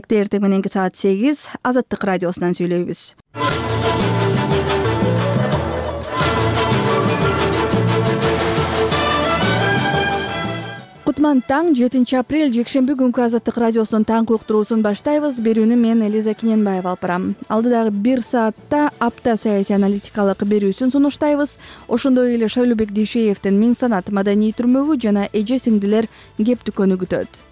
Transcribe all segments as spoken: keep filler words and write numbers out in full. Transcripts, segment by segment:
Эртең мененки саат сегиз Азаттык радиосунан сүйлөйбүз. Кутман таң жетинчи апрель жекшемби күнкү Азаттык радиосунун таңкы уктуруусун баштайбыз. Берүүнү мен Элиза Киненбаева алып барам. Алдыдагы бир саатта апта саясий аналитикалык берүүсүн сунуштайбыз. Ошондой эле Шайлообек Дүйшеевдин Миң санат маданий түрмөгү жана эже сиңдилер кеп дүкөнү күтөт.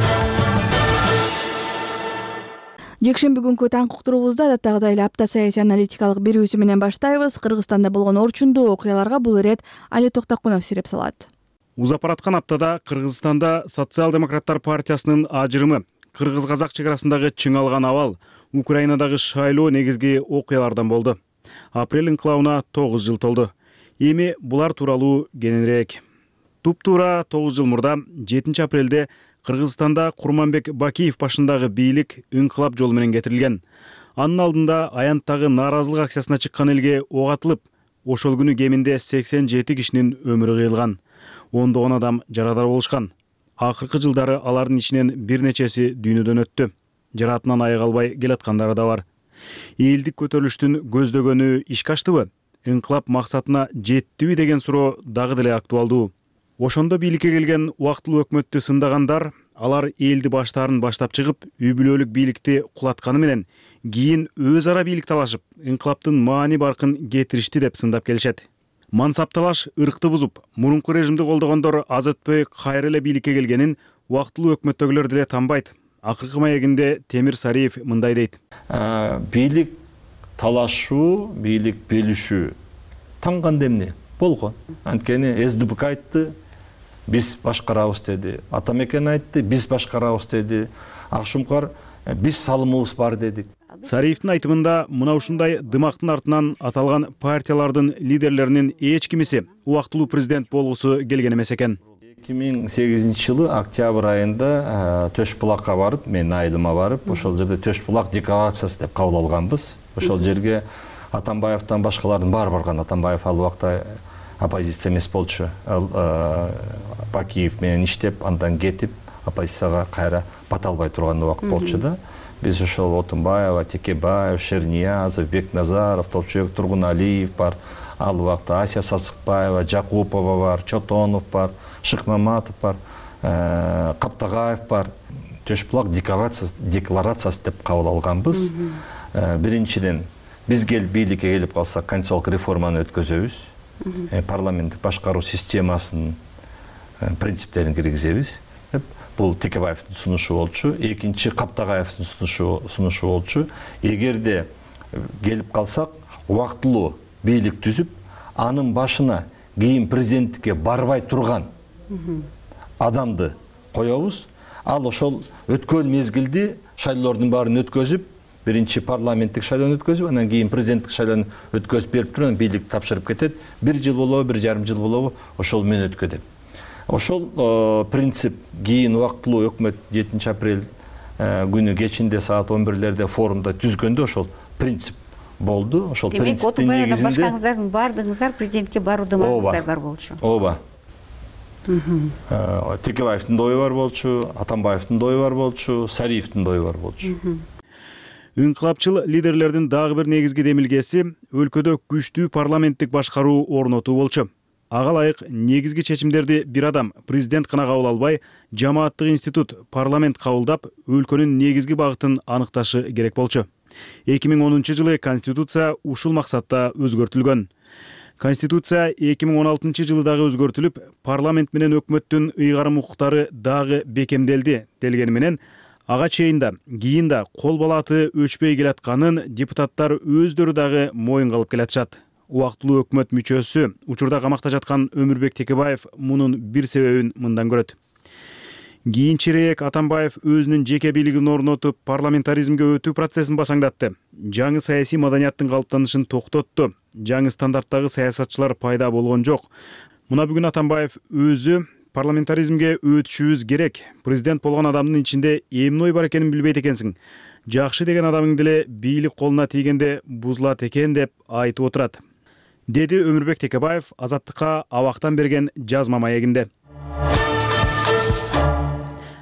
Жекшемби күнкү таңкы уктуруубузда адаттагыдай эле апта саясий аналитикалык берүүсү менен баштайбыз. Кыргызстанда болгон орчундуу окуяларга бул ирет Али Токтокунов сирип салат. Узап бараткан аптада Кыргызстанда социал-демократтар партиясынын ажырымы, кыргыз-казак чек арасындагы чыңалган абал, Украинадагы шайлоо негизги окуялардан болду. Апрель инкылабына тогуз жыл толду. Эми булар тууралуу кененирээк. Туп-туура тогуз жыл мурда жетинчи апрелде Кыргызстанда Курманбек Бакиев башындагы бийлик инкылап жолу менен кетирилген. Анын алдында аянттагы нааразылык акциясына чыккан элге ок атылып, ошол күнү кеминде сексен жети кишинин өмүрү кыйылган. ондогон адам жарадар болушкан. Акыркы жылдары алардын ичинен бир нечеси дүйнөдөн өттү. Жаратынан аяк албай келаткандары да бар. Элдик көтөрүлүштүн көздөгөнү ишке аштыбы? Инкылап максатына жеттиби деген суроо дагы деле актуалдуу. Ошондо бийликке келген убактылуу өкмөттү сындагандар, алар элди баштарын баштап чыгып, үй бүлөлүк бийликти кулатканы менен кийин өз ара бийлик талашып, инкылаптын маани баркын кетиришти деп сындап келишет. Мансап талаш ыркты бузуп, мурунку режимди колдогондор аз өтпөй кайра эле бийликке келгенин убактылуу өкмөттөгүлөр деле танбайт. Акыркы маегинде Темир Сариев мындай дейт. Бийлик талашуу, бийлик белишүү танганда эмне болгон. Анткени СДПК айтты, биз башкарабыз деди. Атамекен айтты, биз башкарабыз деди. Акшумкар биз салымыбыз бар дедик. Сариевдин айтымында мына ушундай дымактын артынан аталган партиялардын лидерлеринин эч кимиси убактылуу президент болгусу келген эмес экен. эки миң сегизинчи жылы октябрь айында Төш булакка барып, мен айылыма барып, ошол жерде Төш булак декларациясы деп кабыл алганбыз. Ошол жерге Атамбаевден башкалардын баары барган. Атамбаев ал убакта оппозиция эмес болчу. Бакиев менен иштеп, андан кетип, оппозицияга кайра бата албай турган убакыт болчу да. Биз ошол Отунбаева, Текебаев, Шерниязов, Бекназаров, Топчубек Тургуналиев бар, ал убакта Асия Сасыкбаева, Жакупова бар, Чотонов бар, Шыкмаматов бар, Каптагаев бар. Төш булак декларациясы деп кабыл алганбыз. Биринчиден биз келип бийликке келип калсак, конституциялык реформаны өткөзөбүз. Парламенттик башкаруу системасынын принциптерин киргизебиз. Бул Текебаевдин сунушу болчу. Экинчи Каптагаевдин сунушу болчу. Эгерде келип калсак, убактылуу бийлик түзүп, анын башына кийин президенттикке барбай турган адамды коебуз. Ал ошол өткөн мезгилди шайлоолордун баарын өткөзүп, биринчи парламенттик шайлоону өткөзүп, анан кийин президенттик шайлоону өткөзүп берип туруп, бийлик тапшырып кетет. Бир жыл болобу, бир жарым жыл болобу, ошол менен өткөзөт. Ошол принцип кийин убактылуу өкмөт жетинчи апрель күнү кечинде саат он бирлерде форумда түзгөндө ошол принцип болду. Ошол принциптин негизинде Демек, башкаңыздардын баардыгыңыздар президентке баруудан маңыздар бар болчу. Ооба. Текебаевдин да ою бар болчу, Атамбаевдин да ою бар болчу, Сариевдин да ою бар болчу. Инкылапчыл лидерлердин дагы бир негизги демилгеси өлкөдө күчтүү парламенттик башкаруу орнотуу болчу. Ага ылайык негизги чечимдерди бир адам, президент гана кабыл албай, жамааттык институт, парламент кабылдап, өлкөнүн негизги багытын аныкташы керек болчу. эки миң онунчу жылы Конституция ушул максатта өзгөртүлгөн. Конституция эки миң он алтынчы жылы дагы өзгөртүлүп, парламент менен өкмөттүн ыйгарым укуктары дагы бекемделди делгени менен, ага чейин да, кийин да кол балаты өчпөй келатканын депутаттар өздөрү дагы моюнга алып келатышат. Убактылуу өкмөт мүчөсү, учурда камакта жаткан Өмүрбек Текебаев мунун бир себебин мындан көрөт. Кийинчерээк Атамбаев өзүнүн жеке бийлигин орнотуп, парламентаризмге өтүү процессин басаңдатты. Жаңы саясий маданияттын калыптанышын токтотту. Жаңы стандарттагы саясатчылар пайда болгон жок. Мына бүгүн Атамбаев өзү парламентаризмге өтүшүбүз керек. Президент болгон адамдын ичинде эмне ой бар экенин билбейт экенсиң. Жакшы деген адамың деле бийлик колуна тийгенде бузулат экен деп айтып отурат. Деди Өмүрбек Текебаев Азаттыкка абактан берген жазма маегинде.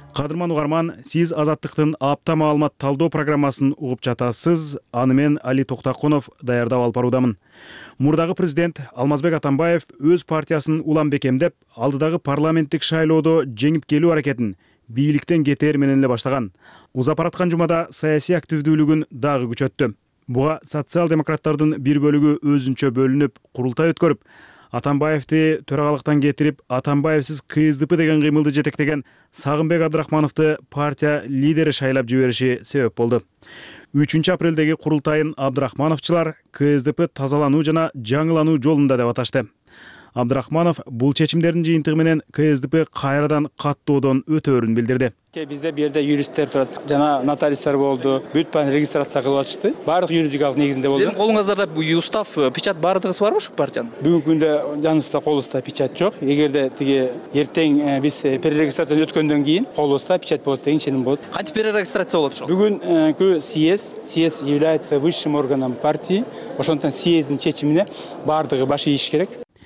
Кадырман угарман, сиз Азаттыктын апта маалымат талдоо программасын угуп жатасыз. Аны мен Али Токтакунов даярдап алып баруудамын. Мурдагы президент Алмазбек Атамбаев өз партиясын улам бекемдеп, алдыдагы парламенттик шайлоодо жеңип келүү аракетин бийликтен кетер менен эле баштаган. Узап бараткан жумада саясий активдүүлүгүн дагы күчөттү. Буга социал-демократтардын бир бөлүгү өзүнчө бөлүнүп, курултай өткөрүп, Атамбаевди төрагалыктан кетирип, Атамбаевсиз КСДП деген кыймылды жетектеген Сагынбек Абдрахмановду партия лидери шайлап жибериши себеп болду. үчүнчү апрелдеги курултайын Абдрахмановчулар КСДП тазалануу жана жаңылануу жолунда деп аташты. Абдрахманов бул чечимдердин жыйынтыгы менен КСДП кайрадан каттоодон өтөөрүн билдирди. Бизде бу жерде юристтер турат, жана нотариустар болду. Бүт баарын регистрация кылып атышты. Баардык юридикалык негизинде болду. Сиздин колуңуздарда бу устав, печать баардыгысы барбы ушу партиянын? Бүгүнкү күндө жаныбызда колубузда печать жок. Эгерде тиги эртең биз перерегистрациядан өткөндөн кийин колубузда печать болот деген ишеним болот. Кантип перерегистрация болот ошол? Бүгүнкү съезд, съезд является высшим органом партии. Ошондон съездин чечимине баардыгы баш ийиш керек.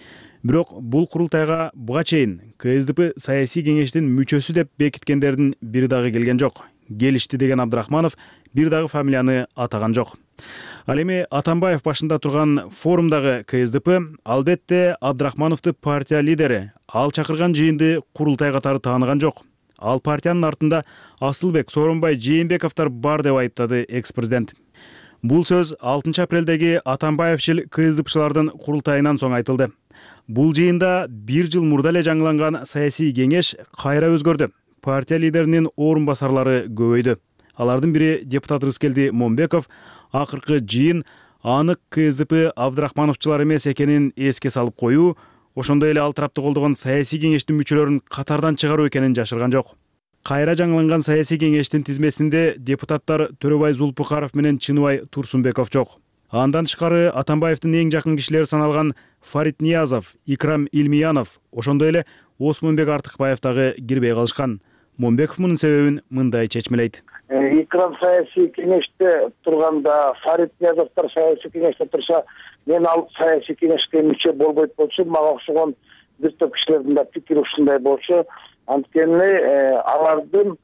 Бирок бул курултайга буга чейин КСДП саясий кеңештин мүчөсү деп бекиткендердин бир дагы келген жок. Келишти деген Абдрахманов бир дагы фамилияны атаган жок. Ал эми Атамбаев башында турган форумдагы КСДП албетте Абдрахмановду партия лидери, ал чакырган жыйынды курултай катары тааныган жок. Ал партиянын артында Асылбек, Сооронбай, Жээнбековдор бар деп айыптады экс-президент. Бул сөз алтынчы апрелдеги Атамбаевчил КСДПчылардын курултайынан соң айтылды. Бул жыйында бир жыл мурда эле жаңыланган саясий кеңеш кайра өзгөрдү. Партия лидеринин орун басарлары көбөйдү. Алардын бири депутат Рыскелди Момбеков акыркы жыйын анык КСДП Абдрахмановчулар эмес экенин эске салып коюу, ошондой эле ал тарапты колдогон саясий кеңештин мүчөлөрүн катардан чыгаруу экенин жашырган жок. Кайра жаңыланган саясий кеңештин тизмесинде депутаттар Төрөбай Зулпукаров менен Чыныбай Турсунбеков жок. Андан тышкары Атамбаевдин эң жакын кишилери саналган Фарид Ниязов, Икрам Илмиянов, ошондой эле Осмонбек Артыкбаев дагы кирбей калышкан. Момбеков мунун себебин мындай чечмелейт. Икрам саясий кеңеште турганда, Фарид Ниязовдор саясий кеңеште турса, мен ал саясий кеңешке мүчө болбойт болчу, мага окшогон бир топ кишилердин да пикири ушундай болчу. Анткени алардын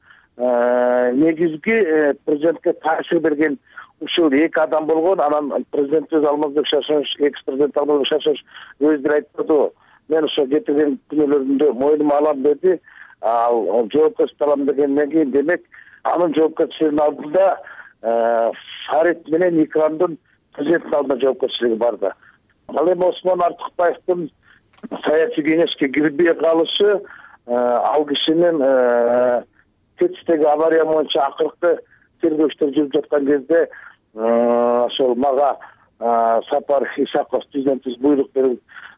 негизги президентке таасир берген ушул эки адам болгон. Анан президент өз Алмазбек Шашович, экс-президент Алмазбек Шашович өздөрү айтты, мен ошо кетирген күнөөлөрүмдү мойнума алам деди. Ал жоопкерчилик алам дегенден кийин, демек анын жоопкерчилигинин алдында Фарид менен Икрамдын президенттин алдында жоопкерчилиги барды. Ал эми Осмон Артыкбаевдин саясий кеңешке кирбей калышы, ал кишинин Тетистеги авария боюнча акыркы тергөөчтөр жүрүп жаткан кезде ошол мага Сапар Исаков президентибиз буйрук берип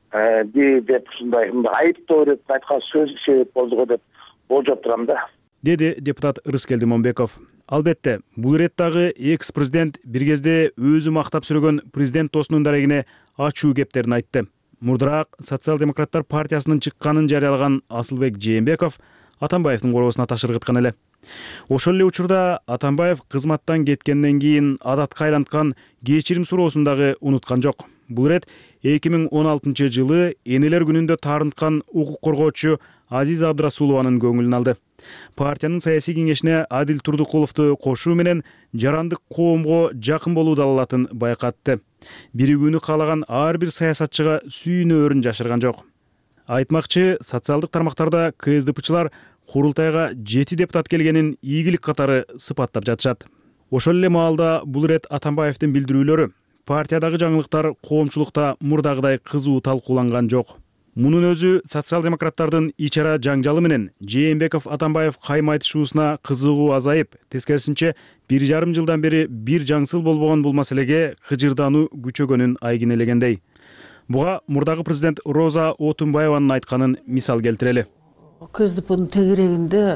деп ушундай айыптоо деп айткан сөз себеп болду го деп болжоп турам да, деди депутат Рыскелди Момбеков. Албетте, бул иреттагы экс-президент бир кезде өзү мактап сүргөн президент досунун дарегине ачуу кептерин айтты. Мурдыраак социал-демократтар партиясынын чыкканын жарыялаган Асылбек Жээнбеков Атамбаевдин короосуна ташыргыткан эле. Ошол эле учурда Атамбаев кызматтан кеткенден кийин адатка айланткан кечирим суроосун дагы унуткан жок. Бул ирет эки миң он алтынчы жылы энелер күнүндө таарынткан укук коргоочу Азиза Абдрасулованын көңүлүн алды. Партиянын саясий кеңешине Адил Турдукуловду кошуу менен жарандык коомго жакын болуу далалатын байкатты. Биригүүнү каалаган ар бир саясатчыга сүйүнөөрүн жашырган жок. Айтмакчы, социалдык тармактарда КСДПчылар курултайга жети депутат келгенин ийгилик катары сыпаттап жатышат. Ошол эле маалда бул ирет Атамбаевдин билдирүүлөрү партиядагы жаңылыктар коомчулукта мурдагыдай кызуу талкууланган жок. Мунун өзү социал-демократтардын ичара жаңжалы менен Жээнбеков Атамбаев кайма айтышуусуна кызыгуу азайып, тескерисинче бир жарым жылдан бери бир жаңсыл болбогон бул маселеге кыжырдаануу күчөгөнүн айгинелегендей. Буга мурдагы президент Роза Отунбаеванын айтканын мисал келтирели. КСДПнын тегерегинде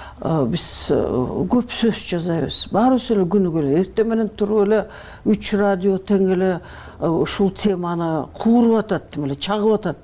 биз көп сөз жазабыз. Баарыбыз эле күнүгө эле эртең менен туруп эле үч радио тең эле ушул теманы кууруп атат, эле чагып атат.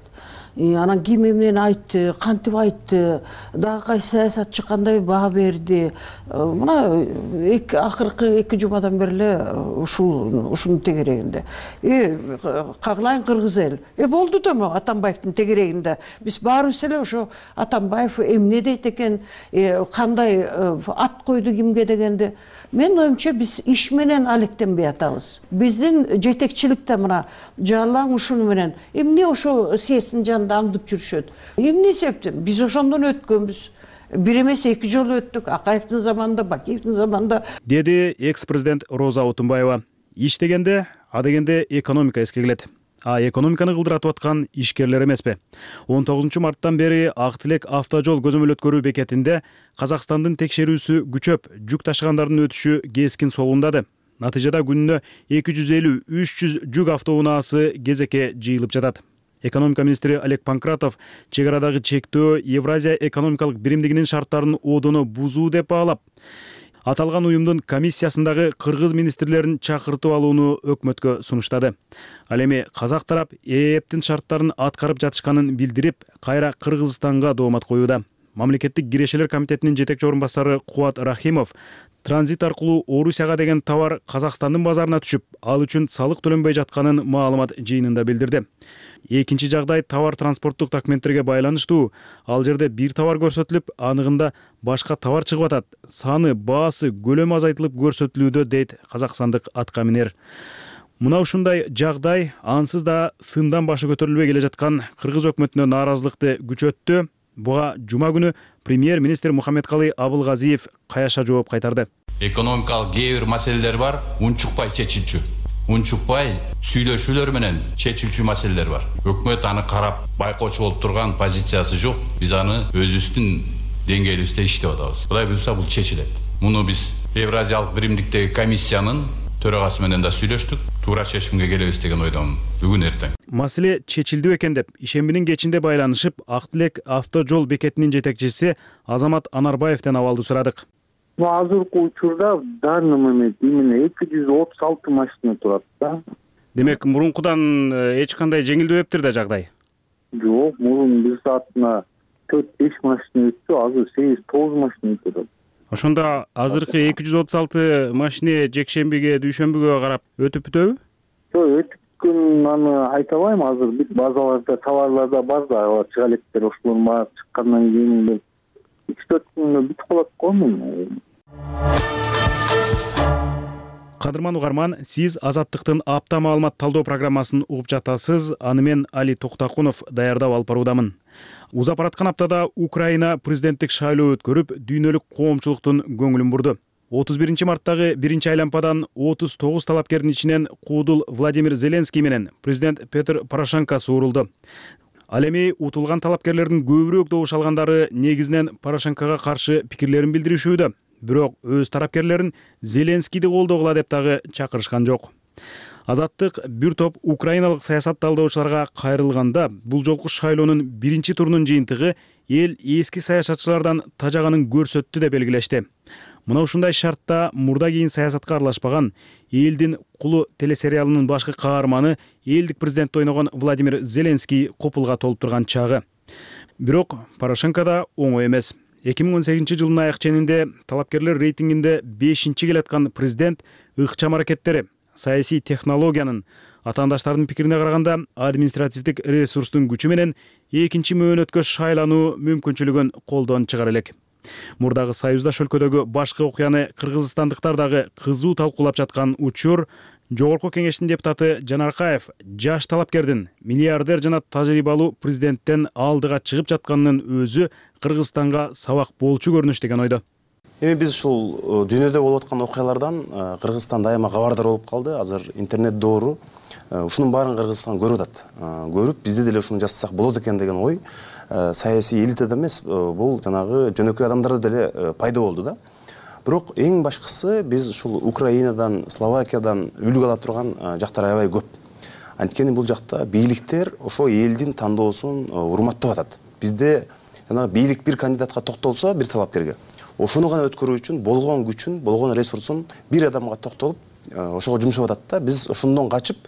анан ким эмнени айтты, кантип айтты, дагы кайсы саясатчы кандай баа берди. Мына эки акыркы эки жумадан бери эле ушул ушунун тегерегинде. Э кагылайын кыргыз эл. Э болду да Атамбаевдин тегерегинде. Биз баарыбыз эле ошо Атамбаев эмне дейт экен, кандай ат койду кимге дегенде. Мен оюмча биз иш менен алектенбей атабыз. Биздин жетекчиликте мына Жалаң ушуну менен эмне ошо съезддин жанында аңдып жүрүшөт. Эмне себептен биз ошондон өткөнбүз. Бир эмес эки жолу өттүк. Акаевдин заманында, Бакиевдин заманында. Деди экс-президент Роза Отунбаева. Иш дегенде, а дегенде экономика эске келет. А экономиканы кылдыратып аткан ишкерлер эмеспи? он тогузунчу марттан бери Ак Тилек автожол көзөмөл-өткөрүү бекетинде Казакстандын текшерүүсү күчөп, жүк ташыгандардын өтүшү кескин солундады. Натыйжада күнүнө эки жүз элүү — үч жүз жүк автоунаасы кезекке жыйылып жатат. Экономика министри Олег Панкратов чек арадагы чектөө Евразия экономикалык биримдигинин шарттарын одоно бузуу деп баалап, аталган уюмдун комиссиясындагы кыргыз министрлерин чакыртып алууну өкмөткө сунуштады. Ал эми казак тарап ЭЭПтин шарттарын аткарып жатышканын билдирип, кайра Кыргызстанга доомат коюуда. Мамлекеттик кирешелер комитетинин жетекчи орун басары Кубат Рахимов транзит аркылуу Орусияга деген товар Казакстандын базарына түшүп, ал үчүн салык төлөнбөй жатканын маалымат жыйынында билдирди. Экинчи жагдай товар транспорттук документтерге байланыштуу. Ал жерде бир товар көрсөтүлүп, анығында башка товар чыгып атат. Саны, баасы, көлөмү азайтылып көрсөтүлүүдө, дейт казакстандык атка минер. Мына ушундай жагдай ансыз да сындан башы көтөрүлбөй келе жаткан кыргыз өкмөтүнө нааразылыкты күчөттү. Буга жума күнү премьер-министр Мухаммедкалый Абылгазиев каяша жооп кайтарды. Экономикалык кээ бир маселелер бар, унчукпай чечилчү. Унчукпай сүйлөшүүлөр менен чечилчү маселелер бар. Өкмөт аны карап, байкоочу болуп турган позициясы жок. Биз аны өзүбүздүн деңгээлибизде иштеп атабыз. Кудай буйрса бул чечилет. Муну биз Евразиялык биримдиктеги комиссиянын төрагасы менен да сүйлөштүк. Туура чечимге келебиз деген ойдомун бүгүн эртең. Маселе чечилди экен деп ишембинин кечинде байланышып, Ак Тилек автожол бекетинин жетекчиси Азамат Анарбаевден абалды сурадык. Азыркы учурда в данный момент именно эки жүз отуз алты машина турат да. Демек, мурункудан эч кандай жеңилдебептир да жагдай? Жок, мурун бир саатына төрт беш машина өттү, азыр сегиз тогуз машина өтөт. Ошондо азыркы эки жүз отуз алты машина жекшембиге, дүйшөмбүгө карап өтүп бүтөбү? Жок, өтүп бүткөн аны айта албайм. Азыр бүт базаларда, товарларда бар да, чыга электер ошолор баары чыккандан кийин үч төрт күндө бүтүп калат го мен. Кадырман угарман, сиз Азаттыктын апта маалымат талдоо программасын угуп жатасыз. Аны мен Али Токтакунов даярдап алып баруудамын. Узап бараткан аптада Украина президенттик шайлоо өткөрүп, дүйнөлүк коомчулуктун көңүлүн бурду. отуз биринчи марттагы биринчи айлампадан отуз тогуз талапкердин ичинен куудул Владимир Зеленский менен президент Петр Порошенко суурулду. Ал эми утулган талапкерлердин көбүрөөк добуш алгандары негизинен Порошенкого каршы пикирлерин билдиришүүдө. Бирок өз тарапкерлерин Зеленскийди колдогула деп дагы чакырышкан жок. Азаттык бир топ украиналык саясат талдоочуларга кайрылганда, бул жолку шайлоонун биринчи турунун жыйынтыгы эл эски саясатчылардан тажаганын көрсөттү деп белгилешти. Мына ушундай шартта мурда кийин саясатка аралашпаган, элдин кулу телесериалынын башкы каарманы элдик президент ойногон Владимир Зеленский копулга толуп турган чагы. Бирок Порошенко да оңой эмес. эки миң он сегизинчи жылдын аяк ченинде талапкерлер рейтингинде бешинчи келаткан президент ыкчам аракеттери, саясий технологиянын, атаандаштардын пикирине караганда административдик ресурстун күчү менен экинчи мөөнөткө шайлануу мүмкүнчүлүгүн колдон чыгар элек. Мурдагы союздаш өлкөдөгү башкы окуяны кыргызстандыктар дагы кызуу талкуулап жаткан учур, Жогорку кеңештин депутаты Жанаркаев жаш талапкердин миллиардер жана тажрыйбалуу президенттен алдыга чыгып жатканынын өзү Кыргызстанга сабак болчу көрүнүш деген ойдо. Эми биз ушул дүйнөдө болуп аткан окуялардан Кыргызстан дайыма кабардар болуп калды. Азыр интернет доору ушунун баарын Кыргызстан көрүп атат. Көрүп, бизде деле ушуну жасасак болот экен деген ой саясий элитада эмес, бул жанагы жөнөкөй адамдарда деле пайда болду да. Бирок эң башкысы биз ушул Украинадан, Словакиядан үлгү ала турган жактар аябай көп. Анткени бул жакта бийликтер ошо элдин тандоосун урматтап атат. Бизде жанагы бийлик бир кандидатка токтолсо, бир талапкерге, ошону гана өткөрүү үчүн болгон күчүн, болгон ресурсун бир адамга токтолуп ошого жумшап атат да. Биз ошондон качып,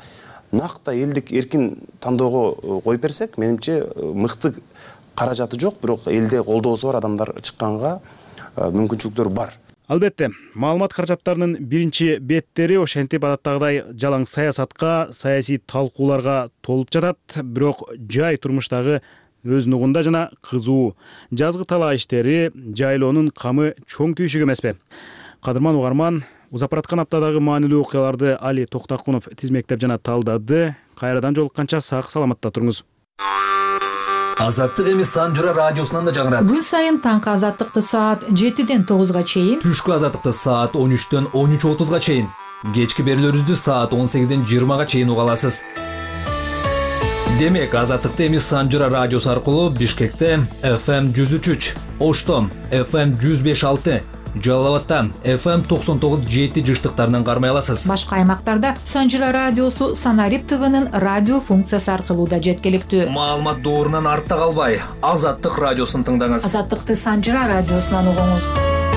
накта элдик эркин тандоого коюп берсек, менимче мыкты каражаты жок, бирок элде колдоосу бар адамдар чыкканга мүмкүнчүлүктөр бар. Албетте, маалымат каражаттарынын биринчи беттери ошентип адаттагыдай жалаң саясатка, саясий талкууларга толуп жатат, бирок жай турмуштагы өз нугунда жана кызуу жазгы талаа иштери жайлоонун камы чоң түйшүк эмеспи? Кадырман угарман, узапараткан аптадагы маанилүү окуяларды Али Токтакунов тизмектеп жана талдады. Кайрадан жолукканча сак саламатта туруңуз. Азаттык эми Санжыра радиосунан да жаңырат. Күн сайын таңкы азаттыкты саат жетиден тогузга чейин, түшкү азаттыкты саат он үчтөн он үч отузга чейин, кечки берүүлөрүбүздү саат он сегизден жыйырмага чейин уга аласыз. Демек, азаттыкты эми Санжыра радиосу аркылуу Бишкекте эф эм жүз үч үч, Ошто эф эм жүз беш алты, Жалал Абадта эф эм токсон тогуз жети жыштыктарынан кармай аласыз. Башка аймактарда Санжыра радиосу Санарип ТВнын радио функциясы аркылуу да жеткиликтүү. Маалымат доорунан артта калбай, Азаттык радиосун тыңдаңыз. Азаттыкты Санжыра радиосунан угуңуз.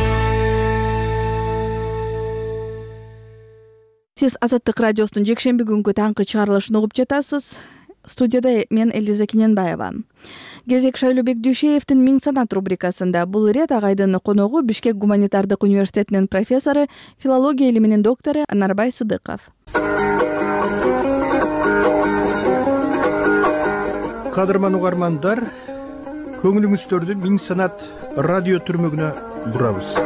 Сиз Азаттык радиосунун жекшемби күнгү таңкы чыгарылышын угуп жатасыз. Студияда мен Элиза Киненбаева. Кезек Шайлообек Дүйшеевдин Миң санат рубрикасында бул ирет агайдын коногу Бишкек гуманитардык университетинин профессору, филология илиминин доктору Анарбай Сыдыков. Кадырман угармандар, көңүлүңүздөрдү Миң санат радио түрмөгүнө бурабыз.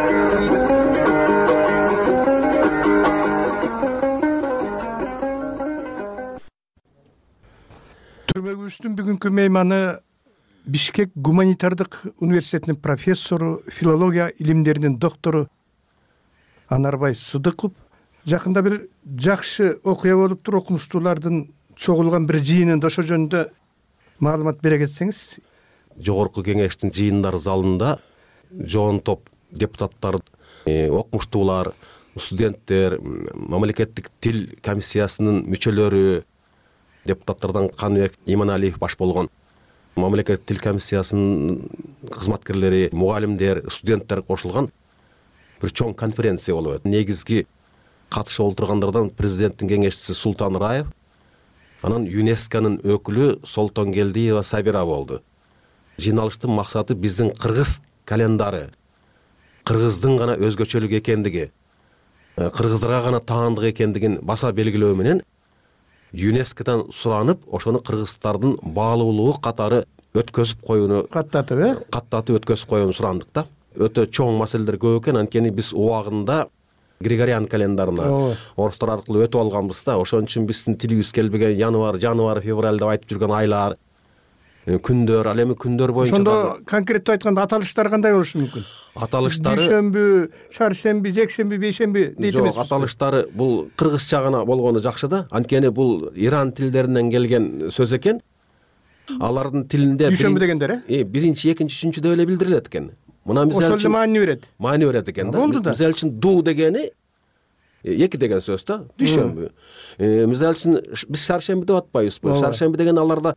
Түрмөгүбүздүн бүгүнкү мейманы Бишкек гуманитардык университетинин профессору, филология илимдеринин доктору Анарбай Сыдыков. Жакында бир жакшы окуя болуп тур, окумуштуулардын чогулган бир жыйынында ошо жөнүндө маалымат бере кетсеңиз. Жогорку кеңештин жыйындар залында жоон топ депутаттар, окумуштуулар, студенттер, мамлекеттик тил комиссиясынын мүчөлөрү, депутаттардан Каныбек Иманалиев баш болгон, мамлекеттик тил комиссиясынын кызматкерлери, мугалимдер, студенттер кошулган бир чоң конференция болуп атат. Негизги катышып олтургандардан президенттин кеңешчиси Султан Раев, анан ЮНЕСКОнун өкүлү Солтонгелдиева Сабира болду. Жыйналыштын максаты биздин кыргыз календары, кыргыздын гана өзгөчөлүк экендиги, кыргыздарга гана таандык экендигин баса белгилөө менен ЮНЕСКОдан суранып, ошону кыргыздардын баалуулугу катары өткөзүп коюуну каттатып, э? Каттатып өткөзүп коюуну сурандык да. Өтө чоң маселелер көп экен, анткени биз убагында Григориан календарына орустар аркылуу өтүп алганбыз да. Ошон үчүн биздин тилибиз келбеген январь, январь, февраль деп айтып жүргөн айлар, күндөр, ал эми күндөр боюнча. Ошондо конкреттүү айтканда аталыштар кандай болушу мүмкүн? Аталыштары дүйшөмбү, шаршемби, жекшемби, бейшемби дейт эмеспи? Жок, аталыштары бул кыргызча гана болгону жакшы да. Анткени бул Иран тилдеринен келген сөз экен. Алардын тилинде дүйшөмбү дегендер, э? Биринчи, экинчи, үчүнчү деп эле билдирилет экен. Мына мисалы үчүн маани берет. Маани берет экен да. Мисалы үчүн ду дегени эки деген сөз да, дүйшөмбү. Мисалы үчүн биз шаршемби деп атпайбызбы? Шаршемби деген аларда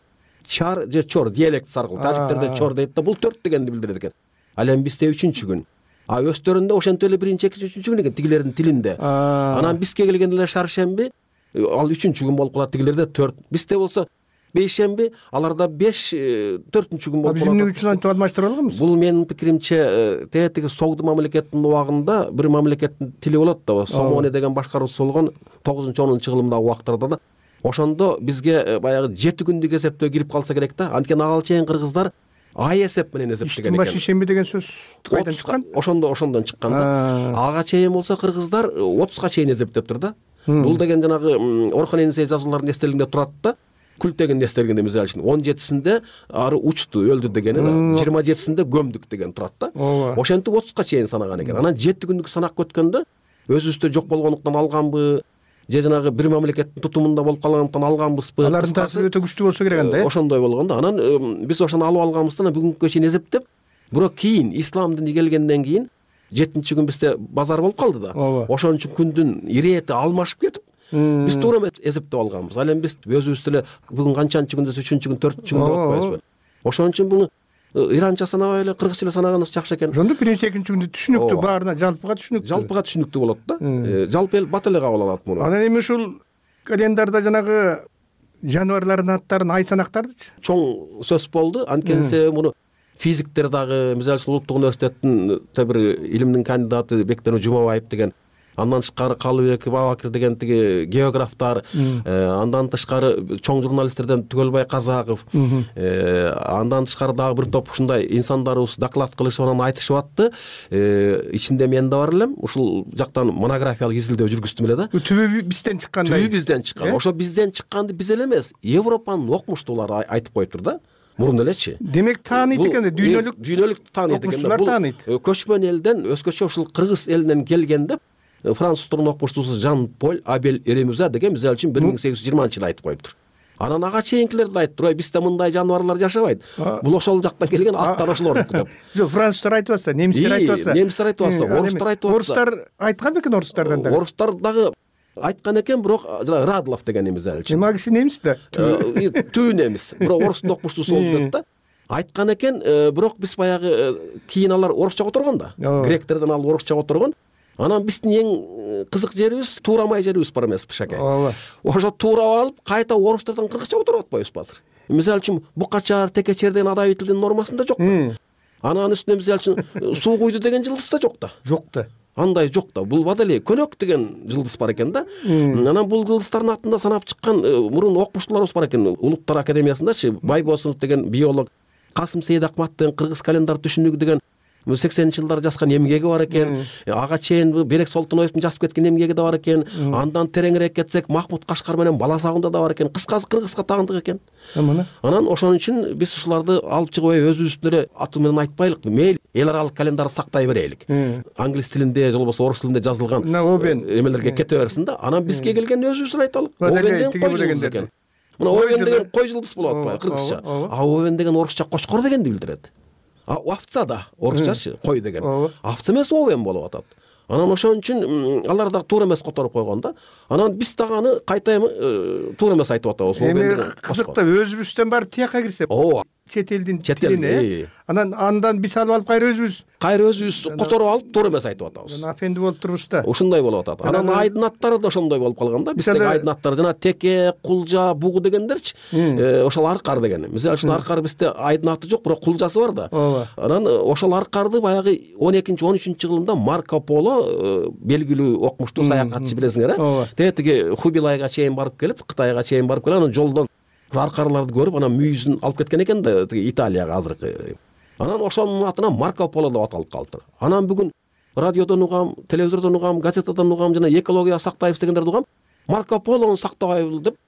чар же чор диалект аркылуу тажиктерде чор дейт да, бул төрт дегенди билдирет экен. Ал эми бизде үчүнчү күн. А өстөрүндө ошентип эле биринчи, экинчи, үчүнчү күн экен тигилердин тилинде. Анан бизге келгенде эле шаршемби, ал үчүнчү күн болуп калат, тигилерде төрт. Бизде болсо бейшемби, аларда беш, төртүнчү күн болуп калат. Эмне үчүн антип алмаштыра алганбыз? Бул менин пикиримче тетиги Согду мамлекетинин убагында бир мамлекеттин тили болот да, Сомоне деген башкаруучусу болгон тогузунчу онунчу кылымдагы убактарда да. Ошондо бизге баягы жети күндүк эсептөө кирип калса керек да. Анткени ага чейин кыргыздар ай эсеп менен эсептеген экен. Иштин шемби деген сөз кайдан чыккан? Ошондо ошондон чыккан да. Ага чейин болсо кыргыздар отузга чейин эсептептир да. Бул деген жанагы Орхон Энисей жазууларынын эстелигинде турат да. Күлтегин эстелигинде мисалы үчүн он жетисинде ары учту, өлдү дегени да. жыйырма жетисинде көмдүк деген турат да. Ошентип отузга чейин санаган экен. Анан жети күндүк санак өткөндө өзүбүздө жок болгондуктан алганбы, же жанагы бир мамлекеттин тутумунда болуп калгандыктан алганбызбы? Алардын таасири өтө күчтүү болсо керек анда, э? Ошондой болгон да. Анан биз ошону алып алганбыздан бүгүнкүгө чейин эсептеп, бирок кийин ислам дини келгенден кийин жетинчи күн бизде базар болуп калды да. Ошон үчүн күндүн ирети алмашып кетип, биз туура эсептеп алганбыз. Ал эми биз өзүбүз деле бүгүн канчанчы күн десе үчүнчү күн, төртүнчү күн деп атпайбызбы? Ошон үчүн буну иранча санабай эле, кыргызча эле санаганыбыз жакшы экен. Ошондо биринчи, экинчи күндү түшүнүктүү, баарына жалпыга түшүнүктүү. Жалпыга түшүнүктүү болот да. Жалпы эл бат эле кабыл алат муну. Анан эми ушул календарда жанагы жаныбарлардын аттарын ай санактардычы чоң сөз болду. Анткени себеби муну физиктер дагы, мисалы үчүн Улуттук университеттин бир илимдин кандидаты Бектен Жумабаев деген, андан тышкары Калыбек Бабакир деген тиги географтар, андан тышкары чоң журналисттерден Түгөлбай Казаков, андан тышкары дагы бир топ ушундай инсандарыбыз доклад кылышып анан айтышып атты. Ичинде мен да бар элем. Ушул жактан монографиялык изилдөө жүргүздүм эле да. Түбү бизден чыккандай. Түбү бизден чыккан. Ошо бизден чыкканды биз эле эмес, Европанын окумуштуулары айтып коюптур да. Мурун элечи. Демек тааныйт экен, дүйнөлүк дүйнөлүк тааныйт экен. Окумуштуулар тааныйт. Көчмөн элден өзгөчө ушул кыргыз элинен келген деп француздун окумуштуусу Жан Поль Абель Эремюза деген мисалы үчүн бир миң сегиз жүз жыйырманчы жылы айтып коюптур. Анан ага чейинкилер да айттыр, бизде мындай жаныбарлар жашабайт. Бул ошол жактан келген аттар ошолордуку деп. Жок, француздар айтып атса, немистер айтып атса. Немистер айтып атса, орустар айтып атса. Орустар айткан бекен орустардан да. Орустар дагы айткан экен, бирок жана Радлов деген мисалы үчүн. Жана киши немис да. Түбү немис. Бирок орустун окумуштуусу болду деп да. Айткан экен, бирок биз баягы кийин алар орусча которгон да. Гректерден алып орусча которгон. Анан биздин эң кызык жерибиз туурамай жерибиз бар эмеспи шаке. Ооба. Ошо туурап алып кайта орустардан кыргызча которуп атпайбызбы азыр? Мисалы үчүн букачар, текечер деген адабий тилдин нормасында жок да. Анан үстүнө мисалы үчүн суу куйду деген жылдыз да жок да. Жок да. Андай жок да. Бул бадали көнөк деген жылдыз бар экен да. Анан бул жылдыздардын атында санап чыккан мурун окумуштууларыбыз бар экен. Улуттар академиясындачы Байбосунов деген биолог, Касым Сейдакматов деген кыргыз календар түшүнүгү деген сексенинчи жылдары жазган эмгеги бар экен. Ага чейин Белек Солтоноевдун жазып кеткен эмгеги да бар экен. Андан тереңирээк кетсек Махмуд Кашкар менен Баласагында да бар экен. Кыскасы кыргызга таандык экен. Анан ошон үчүн биз ушуларды алып чыгып өзүбүздүн эле аты менен айтпайлык, мейли эл аралык календарды сактай берелик. Англис тилинде же болбосо орус тилинде жазылган эмелерге кете берсин да. Анан бизге келген өзүбүздүн айталык. Овен деген кой жылдыз экен. Мына овен деген кой жылдыз болуп атпайбы кыргызча. А овен деген орусча кочкор дегенди билдирет. А овца да, орусчачы, кой деген. Овца эмес овен болуп атат. Анан ошон үчүн алар да туура эмес которуп койгон да. Анан биз дагы аны кайта туура эмес айтып атабыз. Эми кызык да, өзүбүздөн барып тияка кирсек. Ооба. Чет элдин тилине. Анан андан биз алып алып кайра өзүбүз. Кайра өзүбүз которуп алып туура эмес айтып атабыз. Жана афенди болуп турбуз да. Ошондой болуп атат. Анан айдын аттары да ошондой болуп калган да. Биздеги айдын аттары жана Теке, Кулжа, Бугу дегендерчи. Ошол Аркар деген. Мисалы үчүн Аркар бизде айдын аты жок, бирок кулжасы бар да. Анан ошол Аркарды баягы он экинчи он үчүнчү жылында Марко Поло белгилүү окумуштуу саякатчы билесиңер, э? Теге тиги Хубилайга чейин барып келип, Кытайга чейин барып келип, анан жолдон аркарларды көрүп, анан мүйүзүн алып кеткен экен да, тиги Италияга азыркы. Анан ошонун атынан Марко Поло деп аталып калды. Анан бүгүн радиодон угам, телевизордон угам, газетадан угам жана экология сактайбыз дегендерди угам, Марко Полону сактабайбыз деп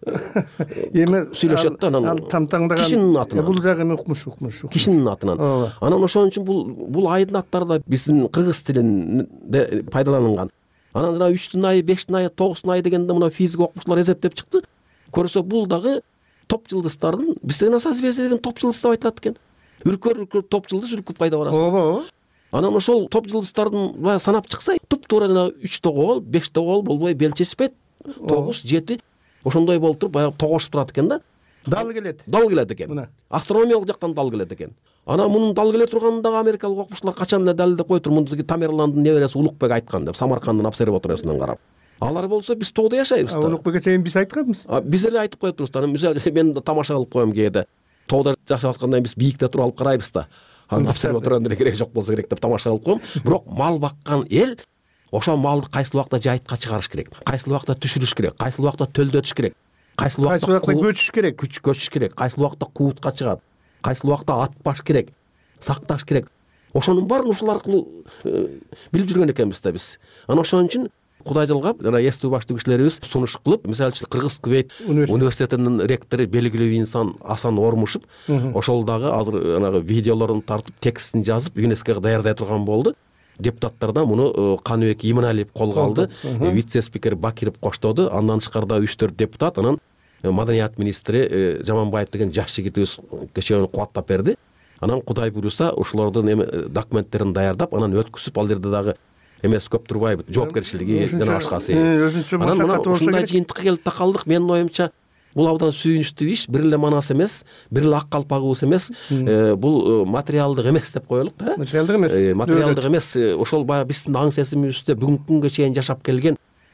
эми сүйлөшөт да. Анан тамтаңдаган кишинин атынан. Бул жагы укмуш, укмуш. Кишинин атынан. Анан ошон үчүн бул бул айдын аттары да биздин кыргыз тилинде пайдаланган. Анан жана үчтүн айы, бештин айы, тогуздун айы дегенде мына физик окумуштуулар эсептеп чыкты. Көрсө бул дагы топ жылдыздардын, бизде на созвездие деген топ жылдыз деп айтылат экен. Үркөр үркөр топ жылдыз үркүп кайда барасың? Ооба. Анан ошол топ жылдыздардын баягы санап чыкса, туп-туура жана үч тогол, беш тогол болбой белчеспейт, тогуз, жети ошондой болуп туруп баягы тогошуп турат экен да. Дал келет. Дал келет экен. Астрономиялык жактан дал келет экен. Анан мунун дал келе турганын дагы америкалык окумуштуулар качан эле далилдеп коюптур. Муну Тамерландын небереси Улукбек айткан деп, Самаркандын обсерваториясынан карап. Алар болсо биз тоодо жашайбыз да. Улукбекке чейин биз айтканбыз. Биз эле айтып коюптурбуз да. Мисалы мен тамаша кылып коем кээде. Тоодо жашап аткандан биз бийикте туруп алып карайбыз да. Обсерваториядан деле кереги жок болсо керек деп тамаша кылып коем. Бирок мал баккан эл ошол малды кайсыл убакта жайытка чыгарыш керек, кайсыл убакта түшүрүш керек, кайсыл убакта төлдөтүш керек, кайсыл убакта көчүш керек, көчүш керек, кайсыл убакта куутка чыгат, кайсыл убакта атпаш керек, сакташ керек. Ошонун баарын ушул аркылуу билип жүргөн экенбиз да биз. Анан ошон үчүн Кудай жылгап, жана эстүү баштуу кишилерибиз сунуш кылып, мисалы үчүн Кыргыз Кувейт университетинин ректору белгилүү инсан Асан Ормушев ошол дагы азыр анагы видеолорун тартып, текстин жазып ЮНЕСКОга даярдай турган болду. Депутаттардан муну Каныбек Иманалиев колго алды, вице-спикер Бакиров коштоду, андан тышкарда үч төрт депутат, анан маданият министри Жаманбаев деген жаш жигитибиз кечээ кубаттап берди. Анан Кудай буйруса ушулардын документтерин даярдап, анан өткүзүп, ал жерде дагы эмес көп турбайбы, жоопкерчилиги жана башкасы. Анан мына ушундай жыйынтыкка келип такалдык. Менин оюмча бул абдан сүйүнүчтүү иш, бир эле манас эмес, бир эле ак калпагыбыз эмес, бул материалдык эмес деп коелук да. Материалдык эмес. Материалдык эмес, ошол баягы биздин аң сезимибизде бүгүнкү күнгө чейин жашап келген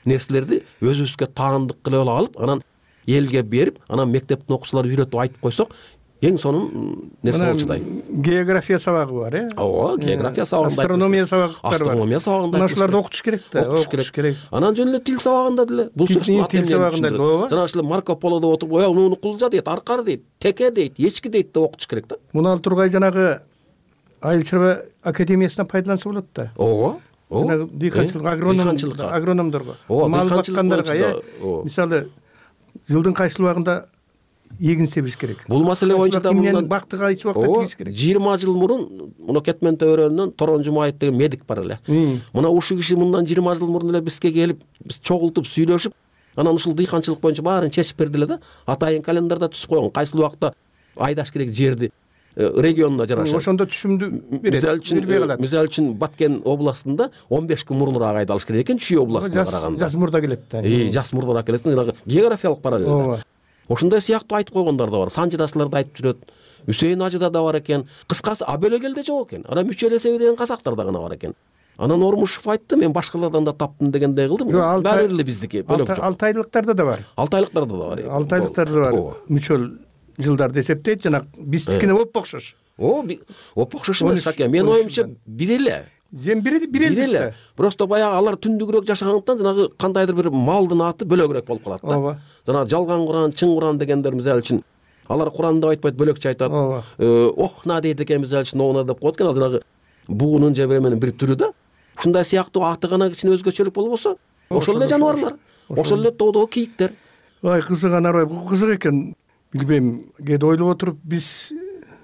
нерселерди өзүбүзгө таандык кылып алып, анан элге берип, анан мектептин окуучулары үйрөтүп айтып койсок, эң сонун нерсе болчудай. География сабагы бар, э? Ооба, география сабагында. Астрономия сабактары бар. Астрономия сабагында. Мына ушуларды окутуш керек да, окутуш керек. Анан жөн эле тил сабагында деле. Бул тил сабагында деле, ооба. Жана ушул Марко Поло деп отуруп, "Ой, муну кулжа" дейт, "Аркар" дейт, "Теке" дейт, "Эчки" дейт деп окутуш керек да. Муну ал тургай жанагы Айыл чарба академиясынан пайдаланса болот да. Ооба. Ооба. Дыйканчылык, агроном, агрономдорго, мал баккандарга, э, мисалы, жылдын кайсы убагында эгин себиш керек. Бул маселе боюнча да мындан бакты кайсы убакта тийиш керек. жыйырма жыл мурун муну Кетмен төбөрөнүнөн Торон Жумаев деген медик бар эле. Мына ушул киши мындан жыйырма жыл мурун эле бизге келип, биз чогултуп сүйлөшүп, анан ушул дыйканчылык боюнча баарын чечип берди эле да. Атайын календарда түзүп койгон, кайсы убакта айдаш керек жерди регионуна жараша. Ошондо түшүмдү берет. Мисалы үчүн Баткен областында он беш күн мурунураак айдалыш керек экен, Чүй областына караганда. Жас мурда келет да. Ии, жас мурдараак келет, жанагы географиялык параллель. Ошондой сыяктуу айтып койгондор да бар. Санжырасылар да айтып жүрөт. Үсейин Ажыда да бар экен. Кыскасы Абөлөгелде жок экен. Анан Мүчөлесеби деген казактар да гана бар экен. Анан Ормушев айтты, мен башкалардан да таптым дегендей кылдым. Баары эле биздики, бөлөк жок. Алтайлыктарда да бар. Алтайлыктарда да бар. Алтайлыктарда да бар. Мүчөл жылдарды эсептейт, жана биздикине оппокшош. О, оппокшош эмес Шаке. Мен оюмча бир эле. Жем бир бир эле. Просто баягы алар түндүгүрөөк жашагандыктан жанагы кандайдыр бир малдын аты бөлөгүрөөк болуп калат да. Ооба. Жанагы жалган Куран, чын Куран дегендер мисалы үчүн алар Куран деп айтпайт, бөлөкчө айтат. Охна дейт экен мисалы үчүн, огна деп коет экен, ал жанагы бугунун же биременин бир түрү да. Ушундай сыяктуу аты гана кичине өзгөчөлүк болбосо, ошол эле жаныбарлар, ошол эле тоодогу кийиктер. Ай, кызык Анарбай, бул кызык экен. Билбейм, кээде ойлоп отуруп, биз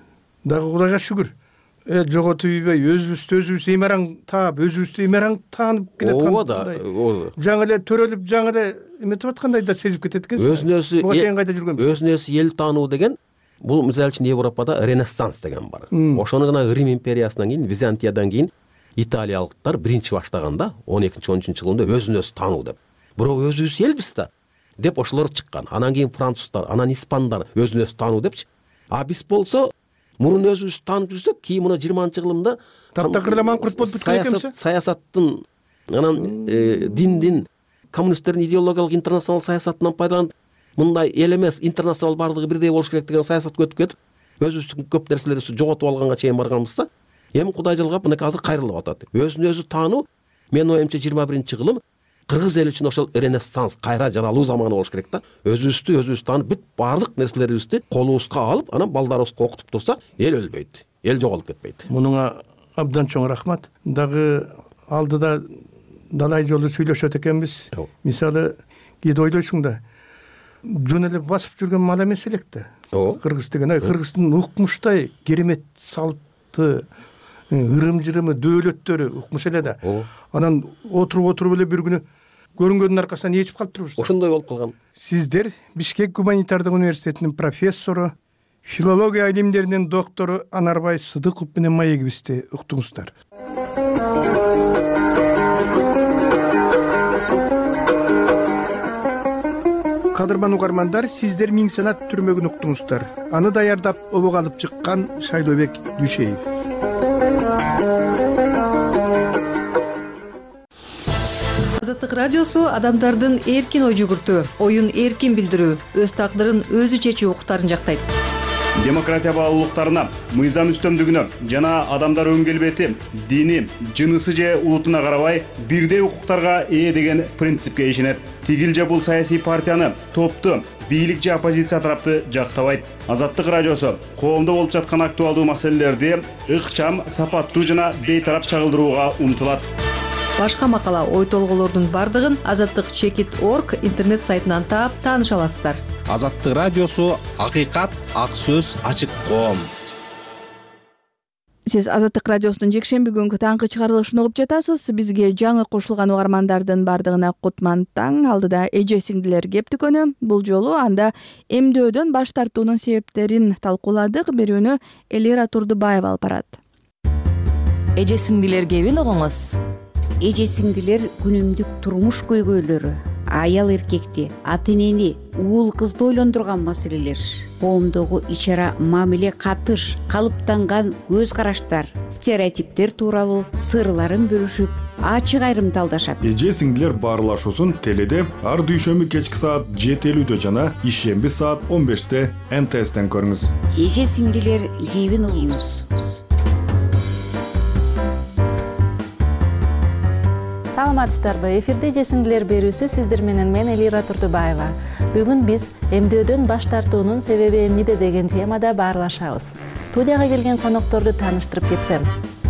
дагы Кудайга шүгүр. Э, жоготуп ийбей, өзүбүздү өзүбүз имараң таап, өзүбүздү имараң таанып келет. Ооба да. Жаңы эле төрөлүп, жаңы эле эметип аткандай да сезип кетет экенсиң. Өзүнөсү буга чейин кайда жүргөнбүз? Өзүнөсү эл таануу деген, бул мисалы үчүн Европада Ренессанс деген бар. Ошону гана Рим империясынан кийин, Византиядан кийин италиялыктар биринчи баштаганда он экинчи он үчүнчү жылында өзүнөзү таануу деп. Бирок өзүбүз элбиз да деп ошолор чыккан. Анан кийин француздар, анан испандар өзүнөзү таануу депчи. А биз болсо мурун өзүбүздү таанып жүрсөк, кийин мына жыйырманчы кылымда таптакырла манкурт болуп бүткөн экенбиз. Саясаттын, анан диндин, коммунисттердин идеологиялык интернационал саясатынан пайдаланып, мындай эл эмес, интернационал бардыгы бирдей болуш керек деген саясатка өтүп кетип, өзүбүздүн көп нерселерибизди жоготуп алганга чейин барганбыз да. Эми Кудай жалгап, мынакей азыр кайрылып атат. Өзүн өзү таануу, мен оюмча жыйырма биринчи кылым кыргыз эли үчүн ошол Ренессанс, кайра жаралуу заманы болуш керек да. Өзүбүздү өзүбүз таанып, бүт баардык нерселерибизди колубузга алып, анан балдарыбызга окутуп турсак, эл өлбөйт, эл жоголуп кетпейт. Мунуңа абдан чоң рахмат. Дагы алдыда далай жолу сүйлөшөт экенбиз. Мисалы, кээде ойлойсуң да, жөн эле басып жүргөн мал эмес элек да. Кыргыз деген, ай, Кыргыздын укмуштай керемет салты, ырым-жырымы, дөөлөттөрү укмуш эле да. Анан отуруп отуруп эле бир күнү көрүнгөндүн аркасынан ээчип калып турбуз. Ошондой болуп калган. Сиздер Бишкек гуманитардык университетинин профессору, филология илимдеринин доктору Анарбай Сыдыков менен маегибизди уктуңуздар. Кадырман угармандар, сиздер Миң Санат түрмөгүн уктуңуздар. Аны даярдап, обок алып чыккан Шайлообек Дүйшеев. Азаттык радиосу адамдардын эркин ой жүгүртүү, оюн эркин билдирүү, өз тагдырын өзү чечүү укуктарын жактайт. Демократия баалуулуктарына, мыйзам үстөмдүгүнө жана адамдар өн келбети, дини, жынысы же улутуна карабай бирдей укуктарга ээ деген принципке ишенет. Тигил же бул саясий партияны, топту, бийлик же оппозиция тарапты жактабайт. Азаттык радиосу коомдо болуп жаткан актуалдуу маселелерди ыкчам, сапаттуу жана бейтарап чагылдырууга умтулат. Башка макала, ой толголордун бардыгын азаттык чекит точка орг интернет сайтынан таап тааныша аласыздар. Азаттык радиосу акыйкат, ак сөз, ачык коом. Сиз Азаттык радиосунун жекшемби күнгү таңкы чыгарылышын угуп жатасыз. Бизге жаңы кошулган угармандардын бардыгына кутман таң. Алдыда эже сиңдилер кеп түкөнү. Бул жолу анда эмдөөдөн баш тартуунун себептерин талкууладык. Берүүнү Элира Турдубаева алып барат. Эже сиңдилер кебин угуңуз. Эже сиңдилер күнүмдүк турмуш көйгөйлөрү, аял эркекти, ата энени, уул кызды ойлондурган маселелер, коомдогу ич ара мамиле, катыш, калыптанган көз караштар, стереотиптер тууралуу сырларын бөлүшүп, ачык айрымдалдашат. Эже сиңдилер баарлашуусун теледе ар дүйшөмбү кечки саат жети элүүдө жана ишемби саат он беште эн тэ эстен көрүңүз. Эже сиңдилер кебин угуңуз. Саламатсыздарбы? Эфирде эже сиңдилер берүүсү сиздер менен мен Элира Турдубаева. Бүгүн биз эмдөөдөн баш тартуунун себеби эмнеде деген темада баарлашабыз. Студияга келген конокторду тааныштырып кетсем.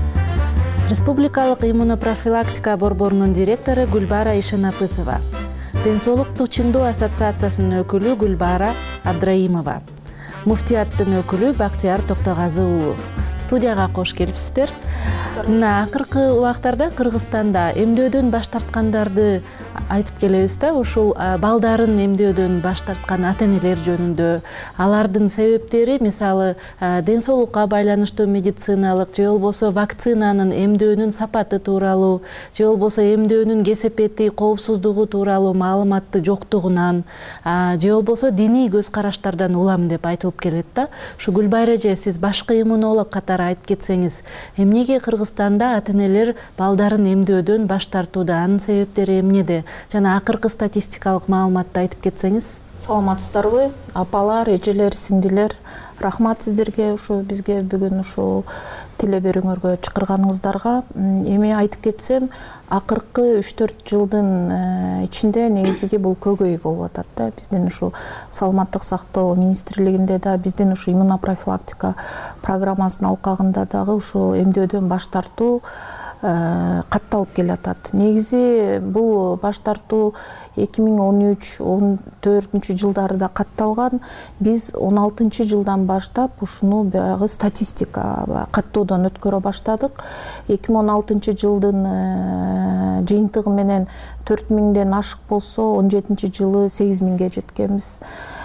Республикалык иммунопрофилактика борборунун директору Гүлбара Ишенапысова, Ден соолукту чыңдоо ассоциациясынын өкүлү Гүлбара Абдраимова, муфтияттын өкүлү Бактияр Токтогазы уулу. Студияга кош келипсиздер. Мына акыркы убактарда Кыргызстанда эмдөөдөн баш тарткандарды айтып келебиз да, ушул балдарын эмдөөдөн баш тарткан ата энелер жөнүндө, алардын себептери, мисалы, ден соолукка байланыштуу медициналык же болбосо вакцинанын эмдөөнүн сапаты тууралуу, же болбосо эмдөөнүн кесепети, коопсуздугу тууралуу маалыматты жоктугунан, же болбосо диний көз караштардан улам деп айтылып келет да. Ушу Гүлбайра эже, сиз башкы иммунолог катары айтып кетсеңиз, эмнеге Кыргызстанда ата энелер балдарын эмдөөдөн баш тартууда, анын себептери эмнеде? Жана акыркы статистикалык маалыматты айтып кетсеңиз. Саламатсыздарбы? Апалар, эжелер, сиңдилер, рахмат сиздерге ушу бизге бүгүн ушу теле берүүңөргө чакырганыңыздарга. Эми айтып кетсем, акыркы үч төрт жылдын ичинде негизги бул көйгөй болуп атат да. Биздин ушу саламаттык сактоо министрлигинде да, биздин ушу иммунопрофилактика программасынын алкагында дагы ушу эмдөөдөн баш тартуу катталып келатат. Негизи бул баш тартуу эки миң он үч он төртүнчү жылдарда катталган. Биз он алтынчы жылдан баштап ушуну баягы статистика каттоодон өткөрө баштадык. эки миң он алтынчы жылдын жыйынтыгы менен төрт миңден ашык болсо, он жетинчи жылы сегиз миңге жеткенбиз.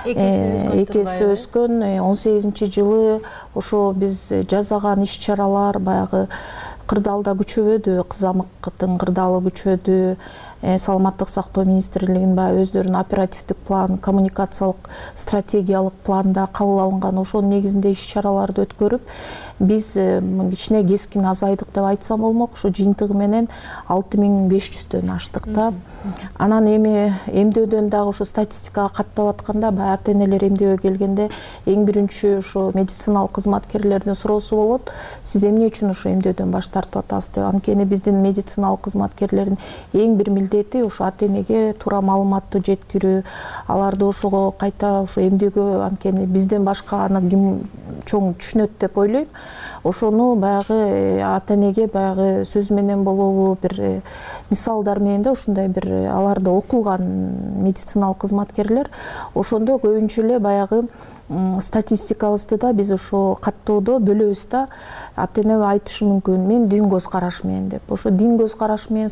Эки эсе өскөн. он сегизинчи жылы ошо биз жасаган иш чаралар баягы кырдаалда күчөбөдү, кызамыктын кырдаалы күчөдү. Саламаттык сактоо министрлигинин баягы өздөрүнүн оперативдик план, коммуникациялык стратегиялык планда кабыл алынган ошонун негизинде иш чараларды өткөрүп, биз кичине кескин азайдык деп айтсам болмок. Ошо жыйынтыгы менен алты миң беш жүздөн аштык да. Анан эми эмдөөдөн дагы ушу статистикага каттап атканда, баягы ата энелер эмдөөгө келгенде эң биринчи ушу медициналык кызматкерлердин суроосу болот. Сиз эмне үчүн ушу эмдөөдөн баш тартып атасыз деп. Анткени биздин медициналык кызматкерлердин эң бир милдети ушу ата энеге туура маалыматты жеткирүү, аларды ошого кайта ушу эмдөөгө, анткени бизден башка аны ким чоң түшүнөт деп ойлойм. Ошону баягы ата энеге баягы сөз менен болобу, бир мисалдар менен да ушундай бир аларды окулган медициналык кызматкерлер, ошондо көбүнчө эле баягы статистикабызды да биз ошо каттоодо бөлөбүз да. Ата эне айтышы мүмкүн, мен дин көз караш менен деп. Ошо дин көз караш менен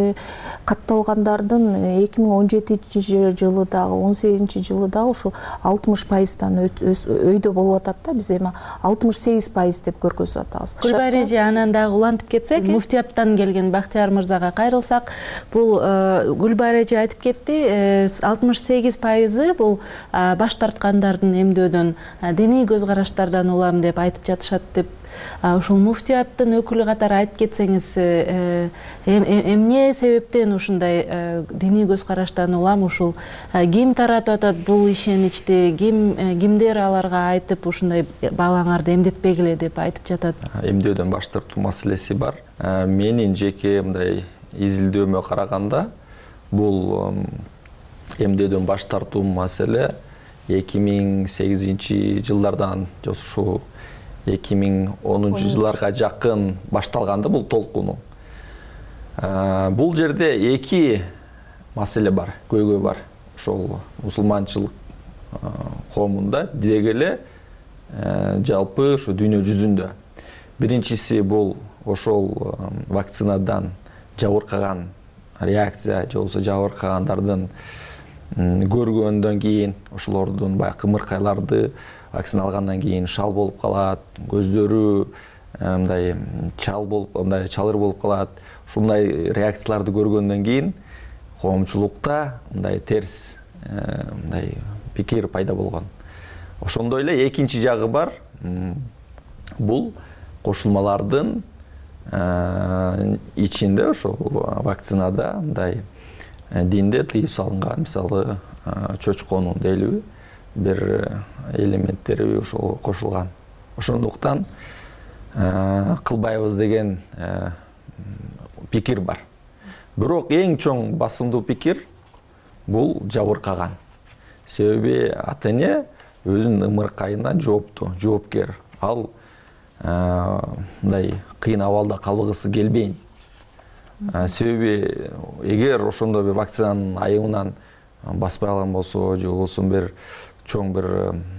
катталгандардын эки миң он жетинчи жылы дагы, он сегизинчи жылы дагы ушу алтымыш пайыздан өйдө болуп атат да. Биз эми алтымыш сегиз пайыз деп көргөзүп атабыз. Гүлбайра эже, анан дагы улантып кетсек, муфтияттан келген Бактияр мырзага кайрылсак, бул Гүлбайра эже айтып кетти, алтымыш сегиз пайызы бул баш тарткандардын эмдөөдөн диний көз караштардан улам деп айтып жатышат деп. Ушул муфтияттын өкүлү катары айтып кетсеңиз, эмне себептен ушундай диний көз караштан улам, ушул ким таратып атат бул ишеничти, ким кимдер аларга айтып ушундай балаңарды эмдетпегиле деп айтып жатат? Эмдөөдөн баш тартуу маселеси бар. Менин жеке мындай изилдөөмө караганда, бул эмдөөдөн баш тартуу маселе эки миң сегизинчи жылдардан ушу эки миң онунчу жылдарга жакын башталганды бул толкуну. Бул жерде эки маселе бар, көйгөй бар. Ошол мусулманчылык коомунда деги эле жалпы ушу дүйнө жүзүндө. Биринчиси бул ошол вакцинадан жабыркаган реакция, же болбосо жабыркагандардын көргөндөн кийин ошолордун баягы кымыркайларды вакцина алгандан кийин шал болуп калат, көздөрү мындай чал болуп, мындай чалыр болуп калат. Ушундай реакцияларды көргөндөн кийин коомчулукта мындай терс мындай пикир пайда болгон. Ошондой эле экинчи жагы бар. Бул кошулмалардын ичинде ошол вакцинада мындай динде тыюу салынган, мисалы чочконун делүү бир элементтери ошол кошулган. Ошондуктан кылбайбыз деген пикир бар. Бирок эң чоң басымдуу пикир бул жабыркаган. Себеби ата-эне өзүнүн ымыркайына жоопту, жоопкер. Ал мындай кыйын абалда калгысы келбейт. Себеби эгер ошондой бир вакцинанын айымынан баспай алган болсо, же болбосо бир чоң бир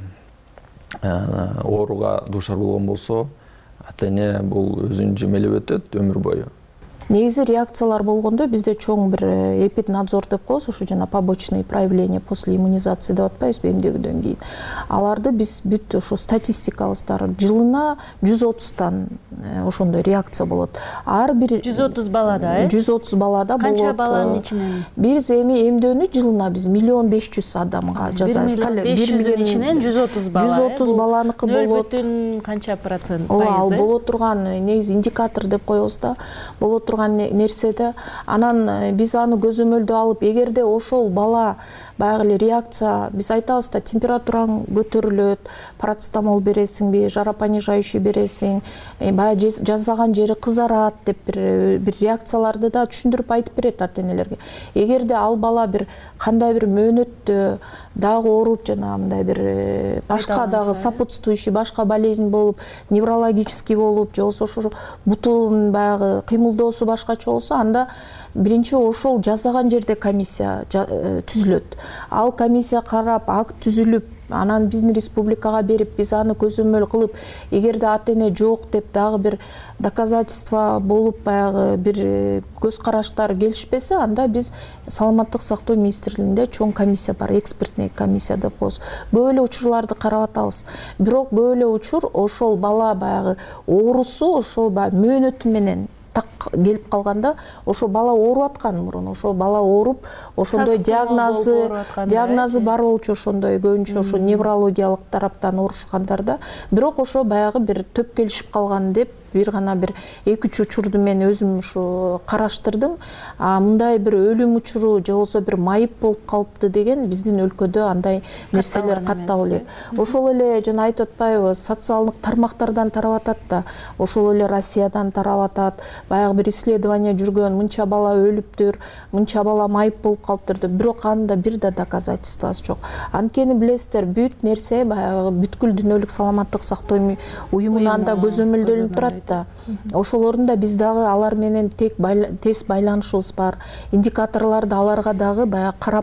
ооруга дуушар болгон болсо, ата-эне бул өзүн жемелеп өтөт өмүр бою. Негизи реакциялар болгондо бизде чоң бир эпиднадзор деп коебуз, ушу жана побочные проявления после иммунизации деп атпайбызбы, эмдегүүдөн кийин. Аларды биз бүт ошо статистикабыздар жылына жүз отуздан ошондой реакция болот. Ар бир жүз отуз балада, э? жүз отуз балада болот. Канча баланын ичинен? Биз эми эмдөөнү жылына биз миллион беш жүз адамга жасайбыз. бир миллион беш жүздүн ичинен жүз отуз бала. жүз отуз баланыкы болот. Нөл бүтүн канча процент? Ал боло турган негизи индикатор деп коебуз да. Боло турган нерседе, анан биз аны көзөмөлдө алып, эгерде ошол бала баягы эле реакция, биз айтабыз да, температураң көтөрүлөт, парацетамол бересиңби, жаропонижающий бересиң, баягы жазаган жери кызарат деп бир бир реакцияларды да түшүндүрүп айтып берет ата-энелерге. Эгерде ал бала бир кандай бир мөөнөттө дагы ооруп, жана мындай бир башка дагы сопутствующий башка болезнь болуп, неврологический болуп, же болбосо ошо бутунун баягы кыймылдоосу башкача болсо, анда биринчи ошол жасаган жерде комиссия түзүлөт. Ал комиссия карап, акт түзүлүп, анан биздин республикага берип, биз аны көзөмөл кылып, эгерде ата-эне жок деп дагы бир доказательство болуп, баягы бир көз караштар келишпесе, анда биз саламаттык сактоо министрлигинде чоң комиссия бар, экспертный комиссия деп коебуз. Көп эле учурларды карап атабыз. Бирок көп эле учур ошол бала баягы оорусу ошол мөөнөтү менен келип калганда, ошо бала ооруп аткан мурун, ошо бала ооруп, ошондой диагнозы диагнозы бар болчу, ошондой көбүнчө ошо неврологиялык тараптан оорушкандар да. Бирок ошо баягы бир төп келишип калган деп бир гана бир эки үч учурду мен өзүм ушу караштырдым. А мындай бир өлүм учуру же болбосо бир майып болуп калыпты деген биздин өлкөдө андай нерселер катталып элек. Ошол эле жана айтып атпайбы, социалдык тармактардан тарап атат да. Ошол эле Россиядан тарап атат. Баягы бир исследование жүргөн, мынча бала өлүптүр, мынча бала майып болуп калыптыр деп. Бирок анда бир да доказательствосы жок. Анткени билесиздер, бүт нерсе баягы бүткүл дүйнөлүк саламаттык сактоо уюмунан да көзөмөлдөлүнүп турат. Ошолордун да биз дагы алар менен тек тез байланышыбыз бар. Индикаторларды аларга дагы баягы карап,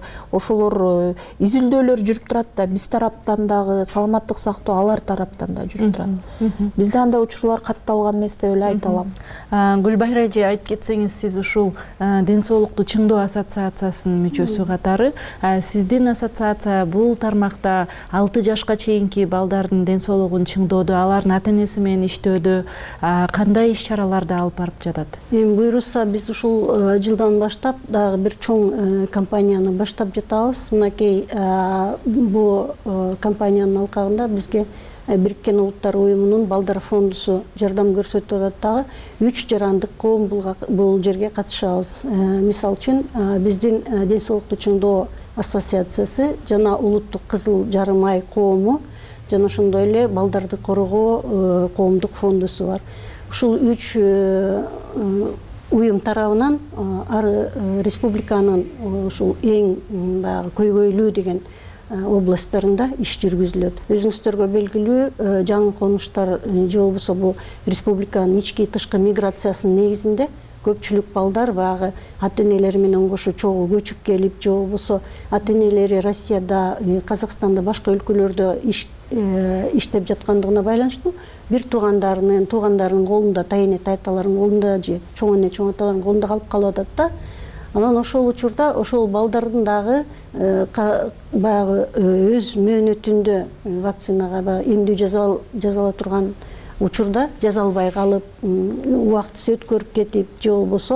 ошолор изилдөөлөр жүрүп турат да, биз тараптан дагы саламаттык сактоо алар тараптан да жүрүп турат. Бизде андай учурлар катталган эмес деп эле айта алам. Гүлбайра эже, айтып кетсеңиз, сиз ушул ден соолукту чыңдоо ассоциациясынын мүчөсү катары, сиздин ассоциация бул тармакта алты жашка чейинки балдардын ден соолугун чыңдоодо, алардын ата-энеси менен иштөөдө кандай иш-чараларды алып барып жатат? Эми буйруса биз ушул жылдан баштап дагы бир чоң кампанияны баштап жатабыз. Мынакей бул кампаниянын алкагында бизге Бириккен Улуттар уюмунун балдар фондусу жардам көрсөтүп атат дагы. Үч жарандык коом бул жерге катышабыз. Мисалы үчүн биздин ден соолукту чыңдоо ассоциациясы жана улуттук кызыл жарым ай коому жана ошондой эле балдарды коргоо коомдук фондусу бар. Ушул үч уюм тарабынан ар республиканын ушул эң баягы көйгөйлүү деген областтарында иш жүргүзүлөт. Өзүңүздөргө белгилүү, жаңы конуштар же болбосо бул республиканын ички тышкы миграциясынын негизинде көпчүлүк балдар баягы ата-энелери менен кошо чогуу көчүп келип, же болбосо ата-энелери Россияда, Казакстанда, башка өлкөлөрдө иш иштеп жаткандыгына байланыштуу бир туугандарынын туугандарынын колунда, тайэне тайталарынын колунда же чоң эне чоң аталарынын колунда калып калып атат да. Анан ошол учурда ошол балдардын дагы баягы өз мөөнөтүндө вакцинага эмдүү жазала турган учурда жаза албай калып, убактысы өткөрүп кетип, же болбосо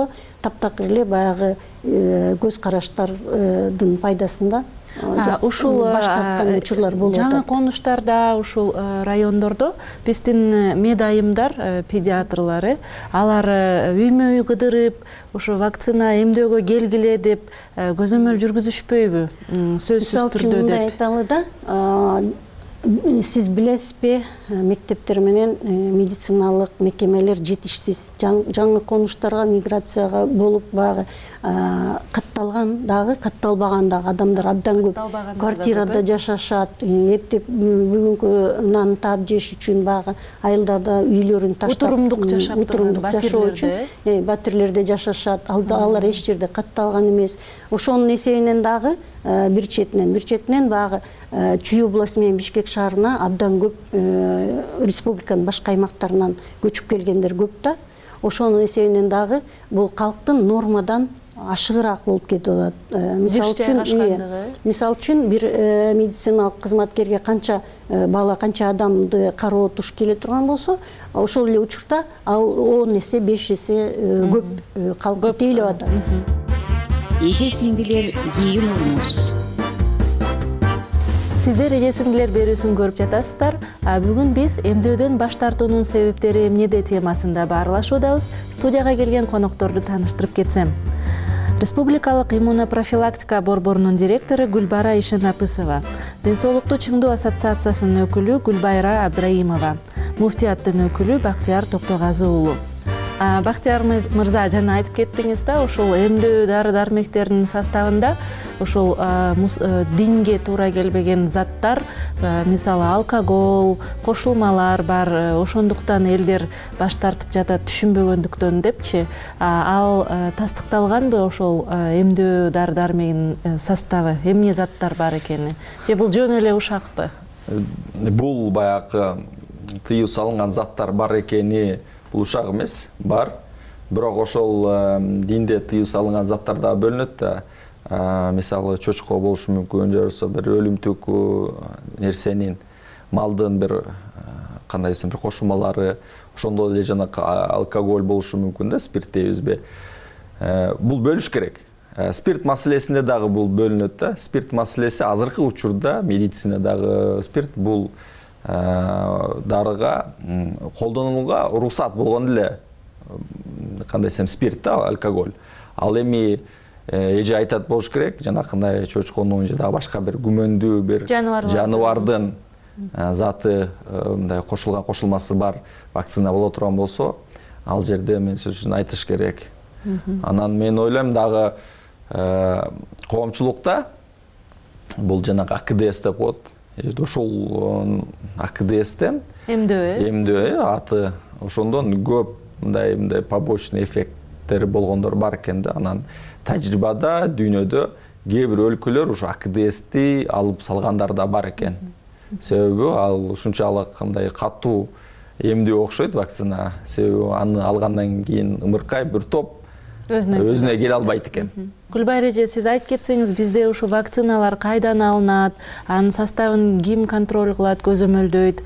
таптакыр эле баягы көз караштардын пайдасында ушул баш тарткан учурлар болуп атат. Жаңы конуштарда, ушул райондордо биздин медайымдар, педиатрлары, алар үймө үй кыдырып, ушу вакцина эмдөөгө келгиле деп көзөмөл жүргүзүшпөйбү? Сөзсүз түрдө деп. Мындай айталы да, сиз билесизби, мектептер менен медициналык мекемелер жетишсиз. Жаңы конуштарга, миграцияга болуп багы катталган дагы, катталбаган дагы адамдар абдан көп. Квартирада жашашат, эптеп бүгүнкү нан таап жеш үчүн багы айылдарда үйлөрүн таштап, утурумдук жашап утурумдук жашоо үчүн батирлерде жашашат. Алар эч жерде катталган эмес. Ошонун эсебинен дагы бир четинен, бир четинен багы Чүй областы менен Бишкек шаарына абдан көп республиканын башка аймактарынан көчүп келгендер көп да. Ошонун эсебинен дагы бул калктын нормадан ашыгыраак болуп кетип атат. Мисалы үчүн, мисалы үчүн бир медициналык кызматкерге канча бала, канча адамды кароо туш келе турган болсо, ошол эле учурда ал он эсе, беш эсе көп калк тейлеп атат. Эже сиңдилер кийин болуңуз. Сиздер эже сиңдилер берүүсүн көрүп жатасыздар. Бүгүн биз эмдөөдөн баш тартуунун себептери эмнеде темасында баарлашуудабыз. Студияга келген конокторду тааныштырып кетсем. Республикалык иммунопрофилактика борборунун директору Гүлбара Ишенапысова, Ден соолукту чыңдоо ассоциациясынын өкүлү Гүлбайра Абдраимова, муфтияттын өкүлү Бактияр Токтогазы уулу. Бактияр мырза, жана айтып кеттиңиз да, ушул эмдөө дары-дармектердин составында ушул динге туура келбеген заттар, мисалы алкоголь, кошулмалар бар. Ошондуктан элдер баш тартып жатат түшүнбөгөндүктөн депчи. Ал тастыкталганбы ошол эмдөө дары-дармегинин составы, эмне заттар бар экени? Же бул жөн эле ушакпы? Бул баягы тыюу салынган заттар бар экени ушак эмес, бар. Бирок ошол динде тыюу салынган заттар да бөлүнөт да. Мисалы чочко болушу мүмкүн, же болбосо бир өлүмтүк нерсенин, малдын бир кандай десем бир кошулмалары, ошондой эле жана алкоголь болушу мүмкүн да, спирт дейбизби. Бул бөлүш керек. Спирт маселесинде дагы бул бөлүнөт да. Спирт маселеси азыркы учурда медицинадагы спирт бул дарыга колдонууга уруксат болгон эле кандай десем спирт да, алкоголь. Ал эми эже айтат болуш керек, жанакындай чочконун же дагы башка бир күмөндүү бир жаныбардын заты мындай кошулган кошулмасы бар вакцина боло турган болсо, ал жерде мен сөз үчүн айтыш керек. Анан мен ойлойм дагы коомчулукта бул жанагы А К Д С деп коет. Ошол А К Д Стен эмдөө эмдөө аты ошондон көп мындай мындай побочный эффекттери болгондор бар экен да. Анан тажрыйбада дүйнөдө кээ бир өлкөлөр ушу А К Д Сти алып салгандар да бар экен. Себеби ал ушунчалык мындай катуу эмдөө окшойт вакцина. Себеби аны алгандан кийин ымыркай бир топ өзүнө келе албайт экен. Гүлбайра эже, сиз айтып кетсеңиз, бизде ушу вакциналар кайдан алынат, анын составын ким контроль кылат, көзөмөлдөйт?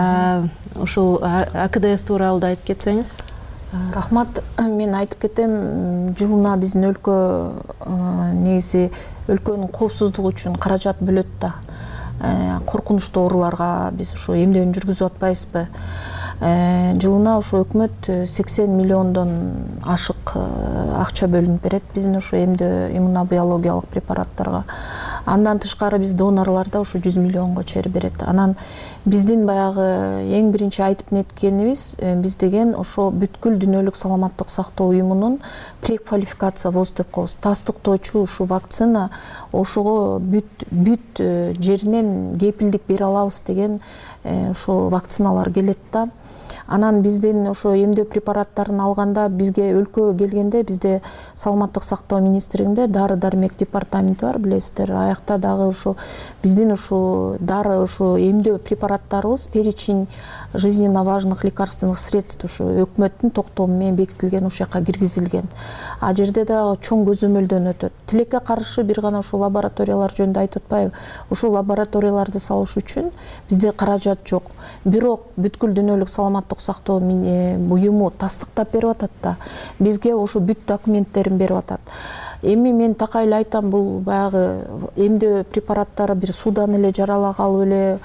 Ушул А К Д С тууралуу да айтып кетсеңиз. Рахмат, мен айтып кетем, жылына биздин өлкө негизи өлкөнүн коопсуздугу үчүн каражат бөлөт да. Коркунучтуу ооруларга биз ушу эмдөөдөн жүргүзүп атпайбызбы? Жылына ушу өкмөт сексен миллиондон ашык акча бөлүнүп берет биздин ушу эмдөө иммунобиологиялык препараттарга. Андан тышкары биз донорларда ушу жүз миллионго чейин берет. Анан биздин баягы эң биринчи айтып неткенибиз, биз деген ошо бүткүл дүйнөлүк саламаттык сактоо уюмунун преквалификация воз деп коебуз. Тастыктоочу ушу вакцина ошого бүт бүт жеринен кепилдик бере алабыз деген ушу вакциналар келет да. Анан биздин ошо эмдөө препараттарын алганда бизге өлкөгө келгенде бизде саламаттык сактоо министрлигинде дары дармек департаменти бар, билесиздер. Аякта дагы ушу биздин ушу дары ушу эмдөө препараттарыбыз перечень жизненно важных лекарственных средств ушу өкмөттүн токтому менен бекитилген ушул жака киргизилген. А жерде дагы чоң көзөмөлдөн өтөт. Тилекке каршы бир гана ушу лабораториялар жөнүндө айтып атпайбы? Ушул лабораторияларды салыш үчүн бизде каражат жок. Бирок бүткүл дүйнөлүк саламаттык саламаттык сактоо буюму тастыктап берип атат да, бизге ошо бүт документтерин берип атат. Эми мен такай эле айтам, бул баягы эмдөө препараттары бир суудан эле жарала калып эле,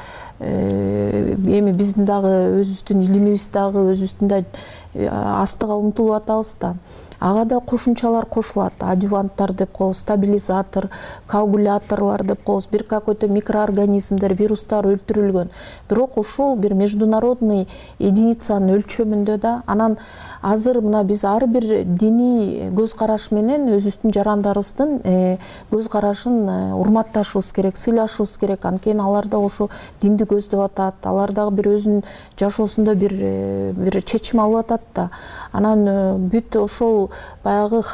эми биздин дагы өзүбүздүн илимибиз дагы өзүбүздүн да астыга умтулуп атабыз да. Ага да кошумчалар кошулат, адюванттар деп коебуз, стабилизатор, коагуляторлор деп коебуз, бир какой-то микроорганизмдер, вирустар өлтүрүлгөн. Бирок ушул бир международный единицанын өлчөмүндө да. Анан азыр мына биз ар бир диний көз караш менен өзүбүздүн жарандарыбыздын көз карашын урматташыбыз керек, сыйлашыбыз керек. Анткени алар да ошо динди көздөп атат, алар дагы бир өзүнүн жашоосунда бир бир чечим алып атат да. Анан бүт ошол баягы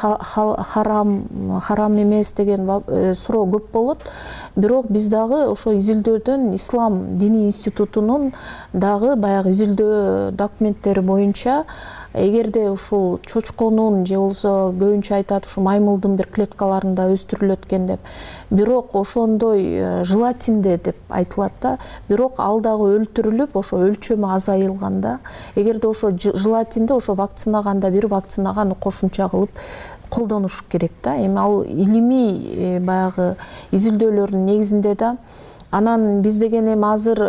харам, харам эмес деген суроо көп болот. Бирок биз дагы ошо изилдөөдөн Ислам диний институтунун дагы баягы изилдөө документтери боюнча, эгерде ушул чочконун же болбосо көбүнчө айтат ушу маймылдын бир клеткаларында өстүрүлөт экен деп, бирок ошондой желатинде деп айтылат да, бирок ал дагы өлтүрүлүп ошо өлчөмү азайылганда, эгерде ошо желатинде ошо вакцинаганда бир вакцинага кошумча кылып колдонуш керек да. Эми ал илимий баягы изилдөөлөрдүн негизинде да. Анан биз деген эми азыр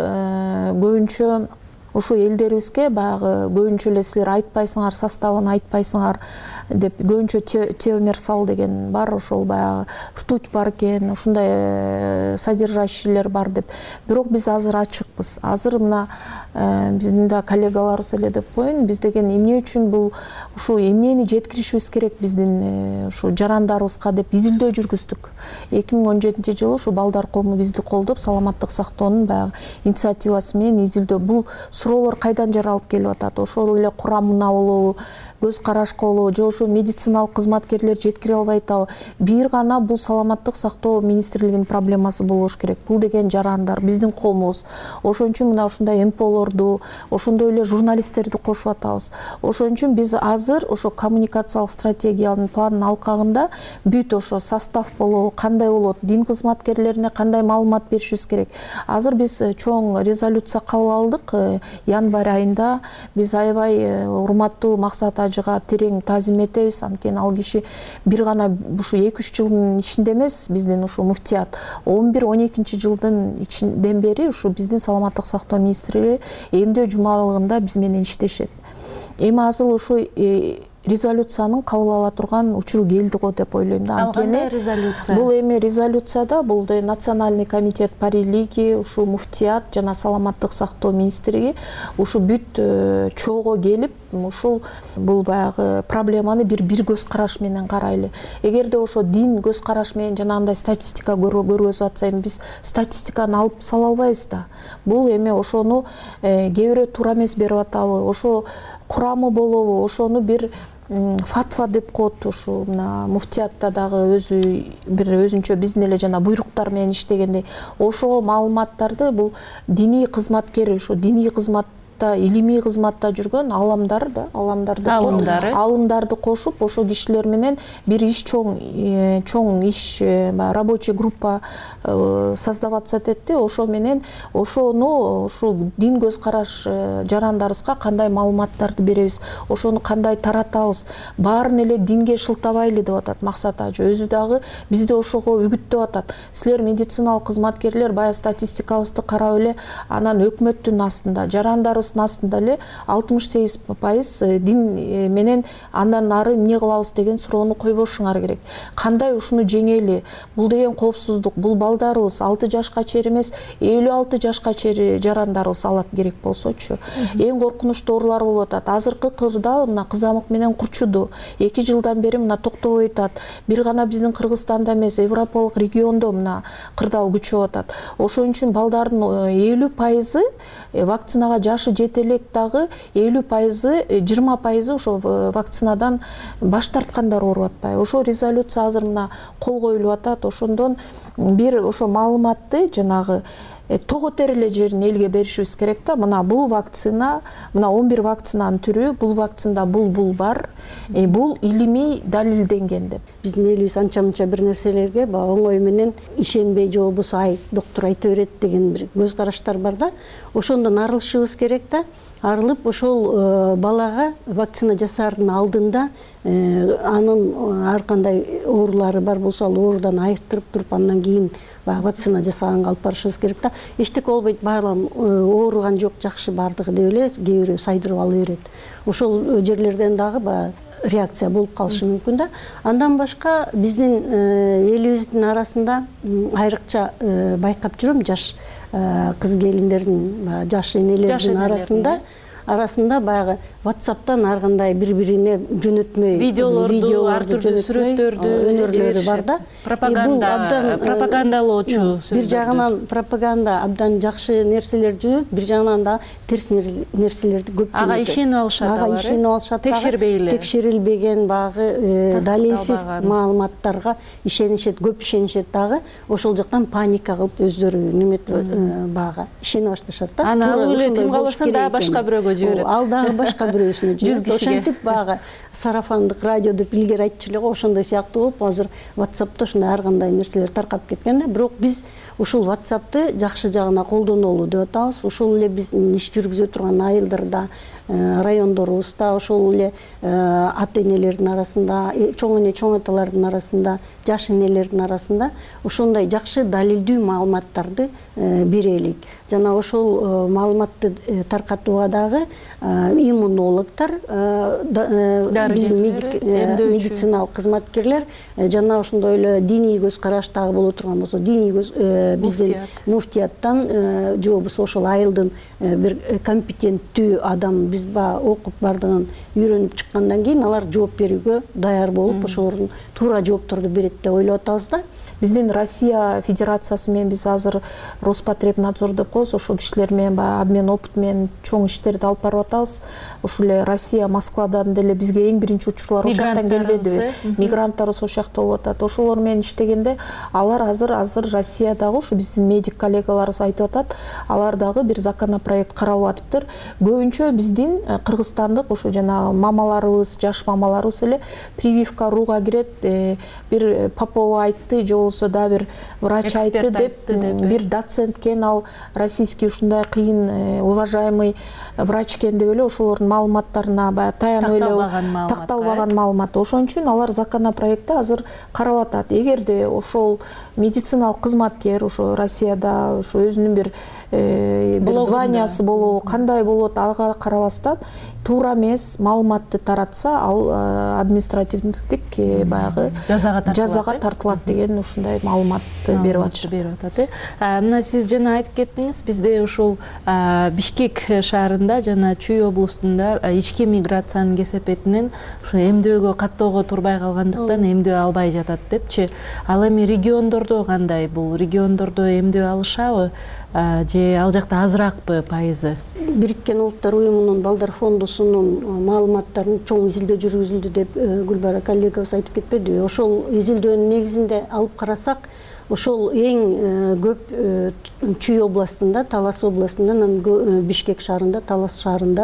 көбүнчө ушу элдерибизге баягы көбүнчө эле силер айтпайсыңар, составын айтпайсыңар деп көбүнчө теомерсал деген бар, ошол баягы ртуть бар экен, ушундай содержащийлер бар деп. Бирок биз азыр ачыкпыз. Азыр мына биздин да коллегаларыбыз эле деп коеюн, биз деген эмне үчүн бул ушу эмнени жеткиришибиз керек биздин ушу жарандарыбызга деп изилдөө жүргүздүк. эки миң он жетинчи жылы ушу Балдар коому бизди колдоп, саламаттык сактоонун баягы инициативасы менен изилдөө. Бул суроолор кайдан жаралып келип атат? Ошол эле курамына болобу, көз карашка болобу, же ошо медициналык кызматкерлер жеткире албай атабы? Бир гана бул саламаттык сактоо министрлигинин проблемасы болбош керек. Бул деген жарандар, биздин коомубуз. Ошон үчүн мына ушундай эн пэ олорду, ошондой эле журналисттерди кошуп атабыз. Ошон үчүн биз азыр ошо коммуникациялык стратегиянын планын алкагында бүт ошо состав болобу, кандай болот, дин кызматкерлерине кандай маалымат беришибиз керек. Азыр биз чоң резолюция кабыл алдык. Январь айында биз аябай урматтуу Максат ажыга терең таазим этебиз. Анткени ал киши бир гана ушу эки үч жылдын ичинде эмес, биздин ушу муфтият он бир он экинчи жылдын ичинден бери ушу биздин саламаттык сактоо министрлиги эмдөө жумалыгында биз менен иштешет. Эми азыр ушу резолюциянын кабыл ала турган учуру келди го деп ойлойм да. Анткени резолюция бул эми резолюцияда бул Национальный комитет по религии, ушу муфтият жана саламаттык сактоо министрлиги ушу бүт чоого келип, ушул бул баягы проблеманы бир бир көз караш менен карайлы. Эгерде ошо дин көз караш менен жанагындай статистика көргөзүп атса, эми биз статистиканы алып сала албайбыз да. Бул эми ошону кээ бирөө туура эмес берип атабы, ошо курамы болобу, ошону бир фатва деп коет. Ушу мына муфтиятта дагы өзү бир өзүнчө биздин эле жана буйруктар менен иштегендей, ошого маалыматтарды бул диний кызматкер, ошо диний кызматта, илимий кызматта жүргөн аламдар да, аламдарды алымдарды кошуп, ошо кишилер менен бир иш чоң чоң иш рабочий группа создаваться этти. Ошо менен ошону ушул дин көз караш жарандарыбызга кандай маалыматтарды беребиз, ошону кандай таратабыз, баарын эле динге шылтабайлы деп атат Максат ажы. Өзү дагы бизди ошого үгүттөп атат. Силер медициналык кызматкерлер баягы статистикабызды карап эле, анан өкмөттүн астында, жарандарыбыз астында эле алтымыш сегиз пайыз дин менен андан нары эмне кылабыз деген суроону койбошуңар керек. Кандай ушуну жеңели? Бул деген коопсуздук. Бул балдарыбыз алты жашка чейин эмес, элүү алты жашка чейин жарандарыбыз алат керек болсочу. Эң коркунучтуу оорулар болуп атат. Азыркы кырдаал мына кызамык менен курчуду. эки жылдан бери мына токтобой атат. Бир гана биздин Кыргызстанда эмес, Европалык региондо мына кырдаал күчөп атат. Ошон үчүн балдардын элүү пайызы вакцинага жашы жете элек дагы элүү пайызы, жыйырма пайызы ошо вакцинадан баш тарткандар ооруп атпайбы. Ошо резолюция азыр мына кол коюлуп атат. Ошондон бир ошо маалыматты жанагы тоготер эле жерин элге беришибиз керек да. Мына бул вакцина, мына он бир вакцинанын түрү, бул вакцинада бул бул бар, бул илимий далилденген деп. Биздин элибиз анча-мынча бир нерселерге оңой менен ишенбей, же болбосо ай доктор айта берет деген бир көз караштар бар да. Ошондон арылышыбыз керек да. арылып ошол балага вакцина жасаардын алдында анын ар кандай оорулары бар болсо ал оорудан айыктырып туруп андан кийин баягы вакцина жасаганга алып барышыбыз керек да. Эчтеке болбойт, баалам ооруган жок, жакшы бардыгы деп эле кээ бирөө сайдырып ала берет. Ошол жерлерден дагы баягы реакция болуп калышы мүмкүн да. Андан башка биздин элибиздин арасында айрыкча байкап жүрөм, жаш кыз келиндердин, жаш энелердин арасында арасында баягы WhatsApp'тан ар кандай бири-бирине жөнөтмөй видеолорду, ар түрдүү сүрөттөрдү, өнөрлөрү бар да. Пропаганда, пропагандалоочу. Бир жагынан пропаганда абдан жакшы нерселер жүрөт, бир жагынан да терс нерселерди көп жүрөт. Ага ишенип алышат алар. Ага ишенип алышат. Текшербей эле. Текшерилбеген багы далилсиз маалыматтарга ишенишет, көп ишенишет дагы. Ошол жактан паника кылып өздөрү неметип багы ишене башташат да. Аны алып эле тим калбаса да башка бирөөгө жиберет. Ал дагы башка бирөөсүнө жиберет. Ошентип багы сарафандык радио деп илгери айтчу эле го, ошондой сыяктуу болуп азыр WhatsApp'та ушундай ар кандай нерселер таркап кеткен да. Бирок биз ушул WhatsApp'ты жакшы жагына колдонолу деп атабыз. Ушул эле биздин иш жүргүзө турган айылдарда, райондорубузда, ошол эле ата энелердин арасында, чоң эне чоң аталардын арасында, жаш энелердин арасында ушундай жакшы далилдүү маалыматтарды берелик. Жана ошол маалыматты таркатууга дагы иммунологдор, биздин медициналык кызматкерлер жана ошондой эле диний көз караштагы боло турган болсо, диний көз биздин муфтияттан же болбосо ошол айылдын бир компетенттүү адам биз баягы окуп бардыгын үйрөнүп чыккандан кийин алар жооп берүүгө даяр болуп ошолордун туура жоопторду берет деп ойлоп атабыз да. Биздин Россия Федерациясы менен биз азыр Роспотребнадзор деп коебуз, ошол кишилер менен баягы обмен опыт менен чоң иштерди алып барып атабыз. Ошол эле Россия Москвадан деле бизге эң биринчи учурлар ошол жактан келбедиби? Мигранттарыбыз ошол жакта болуп атат. Ошолор менен иштегенде алар азыр азыр Россиядагы ушу биздин медик коллегаларыбыз айтып атат, алар дагы бир законопроект каралып атыптыр. Көбүнчө биздин кыргызстандык ошо жана мамаларыбыз, жаш мамаларыбыз эле прививка рууга кирет, бир Попова айтты, же болсо да бир врач айтты деп, бир доцент экен, ал российский ушундай кыйын уважаемый врач экен деп эле ошолордун маалыматтарына баягы таянып эле такталбаган маалымат. Ошон үчүн алар законопроектти азыр карап атат. Эгерде ошол медициналык кызматкер ошо Россияда ошо өзүнүн бир бир званиясы болобу, кандай болот, ага карабастан туура эмес маалыматты таратса, ал административдик баягы жазага тартылат деген ушундай маалыматты берип атышат. Берип атат. Мына сиз жана айтып кеттиңиз, бизде ушул Бишкек шаарында жана Чүй облустунда ички миграциянын кесепетинен ушу эмдөөгө каттоого турбай калгандыктан эмдөө албай жатат депчи. Ал эми региондордо кандай? Бул региондордо эмдөө алышабы? Же ал жакта азыракпы пайызы? Бириккен Улуттар Уюмунун Балдар фондусунун маалыматтарын чоң изилдөө жүргүзүлдү деп Гүлбара коллегабыз айтып кетпедиби? Ошол изилдөөнүн негизинде алып карасак, ошол эң көп Чүй областында, Талас областында, анан Бишкек шаарында, Талас шаарында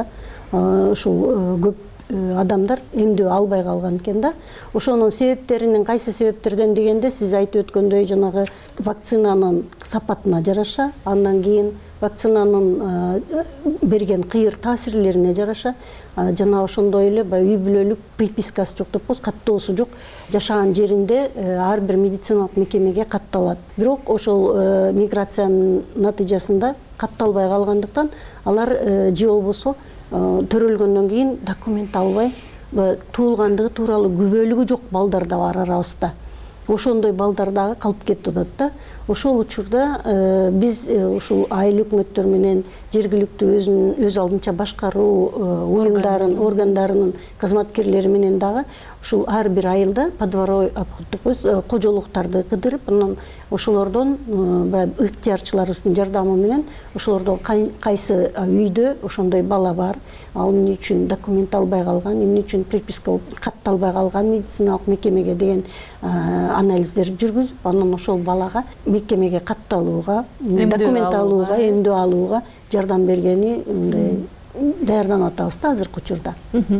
ушул көп адамдар эмдөө албай калган экен да. Ошонун себептеринин кайсы себептерден дегенде сиз айтып өткөндөй жанагы вакцинанын сапатына жараша, андан кийин вакцинанын берген кыйыр таасирлерине жараша, жана ошондой эле үй бүлөлүк припискасы жок деп коебуз, каттоосу жок. Жашаган жеринде ар бир медициналык мекемеге катталат. Бирок ошол миграциянын натыйжасында катталбай калгандыктан алар же болбосо төрөлгөндөн кийин документ албай, туулгандыгы тууралуу күбөлүгү жок балдар да бар арабызда. Ошондой балдар дагы калып кетип атат да. Ошол учурда биз ушул айыл өкмөттөр менен жергиликтүү өзүнүн өз алдынча башкаруу уюмдарын, органдарынын кызматкерлери менен дагы ушул ар бир айылда подворой обход деп коебуз, кожолуктарды кыдырып, анан ошолордон баягы ыктыярчыларыбыздын жардамы менен ошолордон кайсы үйдө ошондой бала бар, ал эмне үчүн документ албай калган, эмне үчүн приписка катталбай калган медициналык мекемеге деген анализдерди жүргүзүп, анан ошол балага мекемеге катталууга, документ алууга, эмдөө алууга жардам бергени мындай даярданып атабыз да азыркы учурда.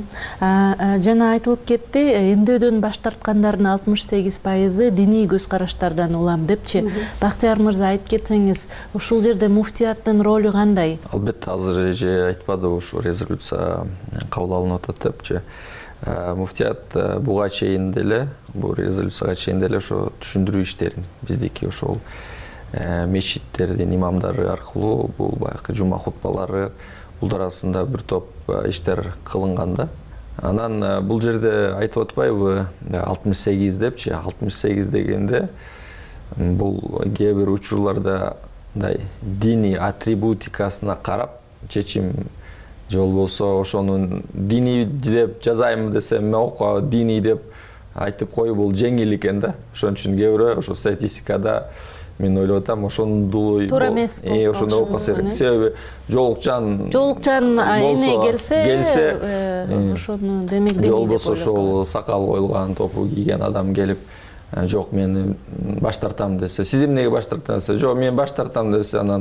Жана айтылып кетти, эмдөөдөн баш тарткандардын алтымыш сегиз пайызы диний көз караштардан улам депчи. Бактияр мырза, айтып кетсеңиз, ушул жерде муфтияттын ролу кандай? Албетте, азыр эже айтпады, ушу резолюция кабыл алынып атат депчи. Муфтият буга чейин деле, бул резолюцияга чейин деле ошо түшүндүрүү иштерин биздики ошол мечиттердин имамдары аркылуу бул баягы жума хутбалары булдар арасында бир топ иштер кылынган да. Анан бул жерде айтып атпайбы алтымыш сегиз депчи, алтымыш сегиз дегенде бул кээ бир учурларда мындай диний атрибутикасына карап чечим же болбосо ошонун диний деп жазайм десем, мен окуп диний деп айтып коюу бул жеңил экен да. Ошон үчүн кээ бирөө ошо статистикада мен ойлоп атам, ошондой туура эмес болуп ошондой болбосо керек. Себеби жолукчан жолукчан эне келсе, келсе ошону демек диний деп ойлоп. Болбосо ошол сакал коюлган, топу кийген адам келип, жок мен баш тартам десе, сиз эмнеге баш тартасыз десе, жок мен баш тартам десе, анан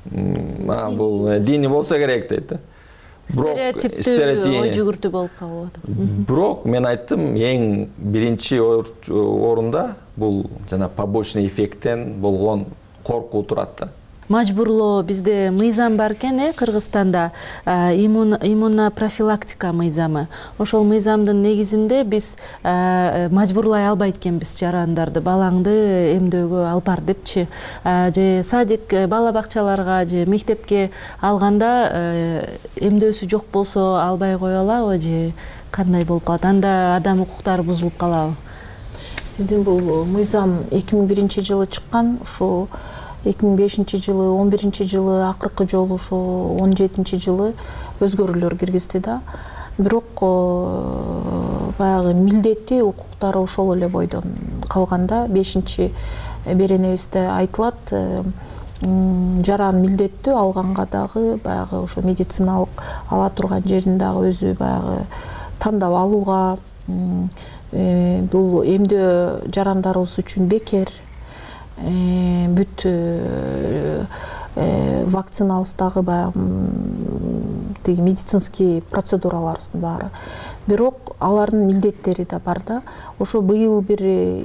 бул диний болсо керек дейт да. Стереотиптүү ой жүгүртүү болуп калып атат. Бирок мен айттым, эң биринчи орунда бул жана побочный эффекттен болгон коркуу турат да. Мажбурлоо бизде мыйзам бар экен, э, Кыргызстанда иммунопрофилактика мыйзамы. Ошол мыйзамдын негизинде биз мажбурлай албайт экенбиз жарандарды, балаңды эмдөөгө алып бар депчи. Же садик, бала бакчаларга же мектепке алганда эмдөөсү жок болсо албай кое алабы же кандай болуп калат? Анда адам укуктары бузулуп калабы? Биздин бул мыйзам эки миң биринчи жылы чыккан, ушул эки миң бешинчи жылы, он биринчи жылы, акыркы жолу ошо он жетинчи жылы өзгөрүүлөр киргизди да. Бирок баягы милдети, укуктары ошол эле бойдон калганда, бешинчи беренебизде айтылат, жаран милдеттүү алганга дагы баягы ошо медициналык ала турган жерин дагы өзү баягы тандап алууга, бул эмдөө жарандарыбыз үчүн бекер. Бүт вакциналардагы баягы тиги медицинский процедураларыбыздын баары. Бирок алардын милдеттери да бар да. Ошо быйыл бир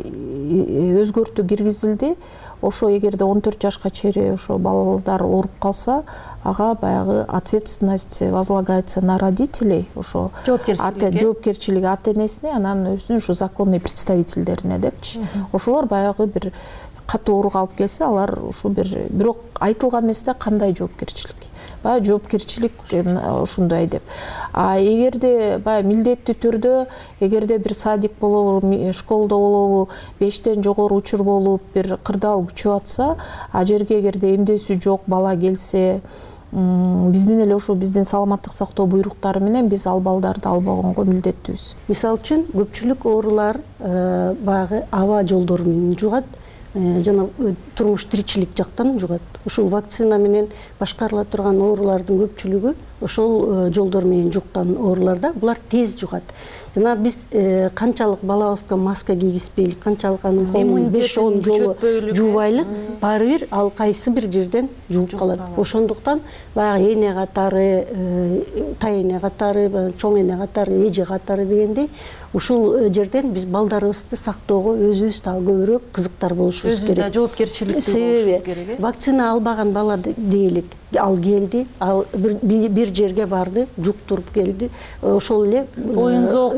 өзгөртүү киргизилди. Ошо эгерде он төрт жашка чейин ошо балдар ооруп калса, ага баягы ответственность возлагается на родителей, ошо жоопкерчилиги ата-энесине, анан өзүнүн ушу законный представительдерине депчи. Ошолор баягы бир катуу ооруга алып келсе, алар ушу бир бирок айтылган эмес да кандай жоопкерчилик. Баягы жоопкерчилик ушундай деп. А эгерде баягы милдеттүү түрдө, эгерде бир садик болобу, школдо болобу, бештен жогору учур болуп, бир кырдаал күчүп атса, а жерге эгерде эмдөөсү жок бала келсе, биздин эле ошо биздин саламаттык сактоо буйруктары менен биз ал балдарды албагонго милдеттүүбүз. Мисалы үчүн көпчүлүк оорулар баягы аба жолдору менен жугат, жана турмуш тиричилик жактан жугат. Ушул вакцина менен башкарыла турган оорулардын көпчүлүгү ошол жолдор менен жуккан ооруларда, булар тез жугат. Жана биз канчалык балабызга маска кийгизбейлик, канчалык анын колун беш он жолу жуубайлык, баары бир ал кайсы бир жерден жууп калат. Ошондуктан баягы эне катары, тай эне катары, чоң эне катары, эже катары дегендей, ушул жерден биз балдарыбызды сактоого өзүбүз дагы көбүрөөк кызыктар болушубуз керек. Өзүбүз да жоопкерчиликтүү болушубуз керек. Вакцина албаган бала дейли, ал келди, ал бир жерге барды, жуктуруп келди, ошол эле оюн зоок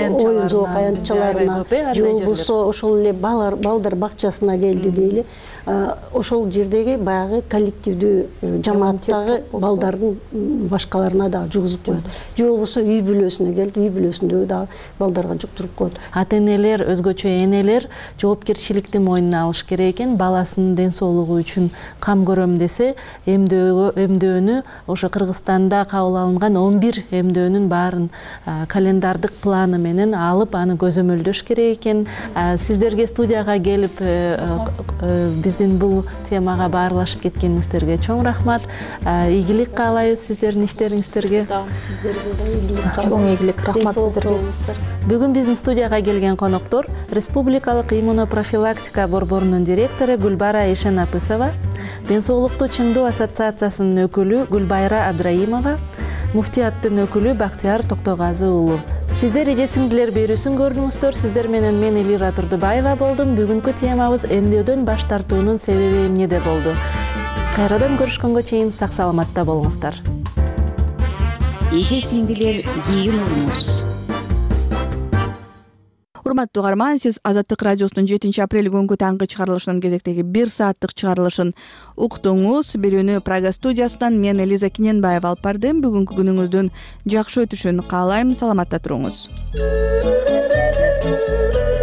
аянтчаларына, же болбосо ошол эле балдар бакчасына келди дейли. Ошол жердеги баягы коллективдүү жамааттагы балдардын башкаларына дагы жугузуп коет. Же болбосо үй бүлөсүнө келди, үй бүлөсүндөгү дагы балдарга жуктуруп коет. Ата-энелер, өзгөчө энелер жоопкерчиликти мойнуна алыш керек экен. Баласынын ден соолугу үчүн кам көрөм десе, эмдөөнү ошо Кыргызстанда кабыл алынган он бир эмдөөнүн баарын календардык планы менен алып, аны көзөмөлдөш керек экен. Сиздерге студияга келип биздин бул темага баарлашып кеткениңиздерге чоң рахмат. Ийгилик каалайбыз сиздердин иштериңиздерге. Сиздерге да ийгилик. Чоң ийгилик, рахмат сиздерге. Бүгүн биздин студияга келген коноктор Республикалык иммунопрофилактика борборунун директору Гүлбара Ишенапысова, Ден соолукту чыңдоо ассоциациясынын өкүлү Гүлбайра Абдраимова, муфтияттын өкүлү Бактияр Токтогазы уулу. Сиздер эже сиңдилер берүүсүн көрдүңүздөр. Сиздер менен мен Элира Турдубаева болдум. Бүгүнкү темабыз эмнөөдөн баш тартуунун себеби эмнеде болду. Кайрадан көрүшкөнгө чейин сак саламатта болуңуздар. Эже сиңдилер кийин болуңуз. Урматтуу угарман, сиз Азаттык радиосунун жетинчи апрель күнгү таңкы чыгарылышынын кезектеги бир сааттык чыгарылышын уктуңуз. Берүүнү Прага студиясынан мен Элиза Киненбаева алып бардым. Бүгүнкү күнүңүздүн жакшы өтүшүн каалайм. Саламатта туруңуз.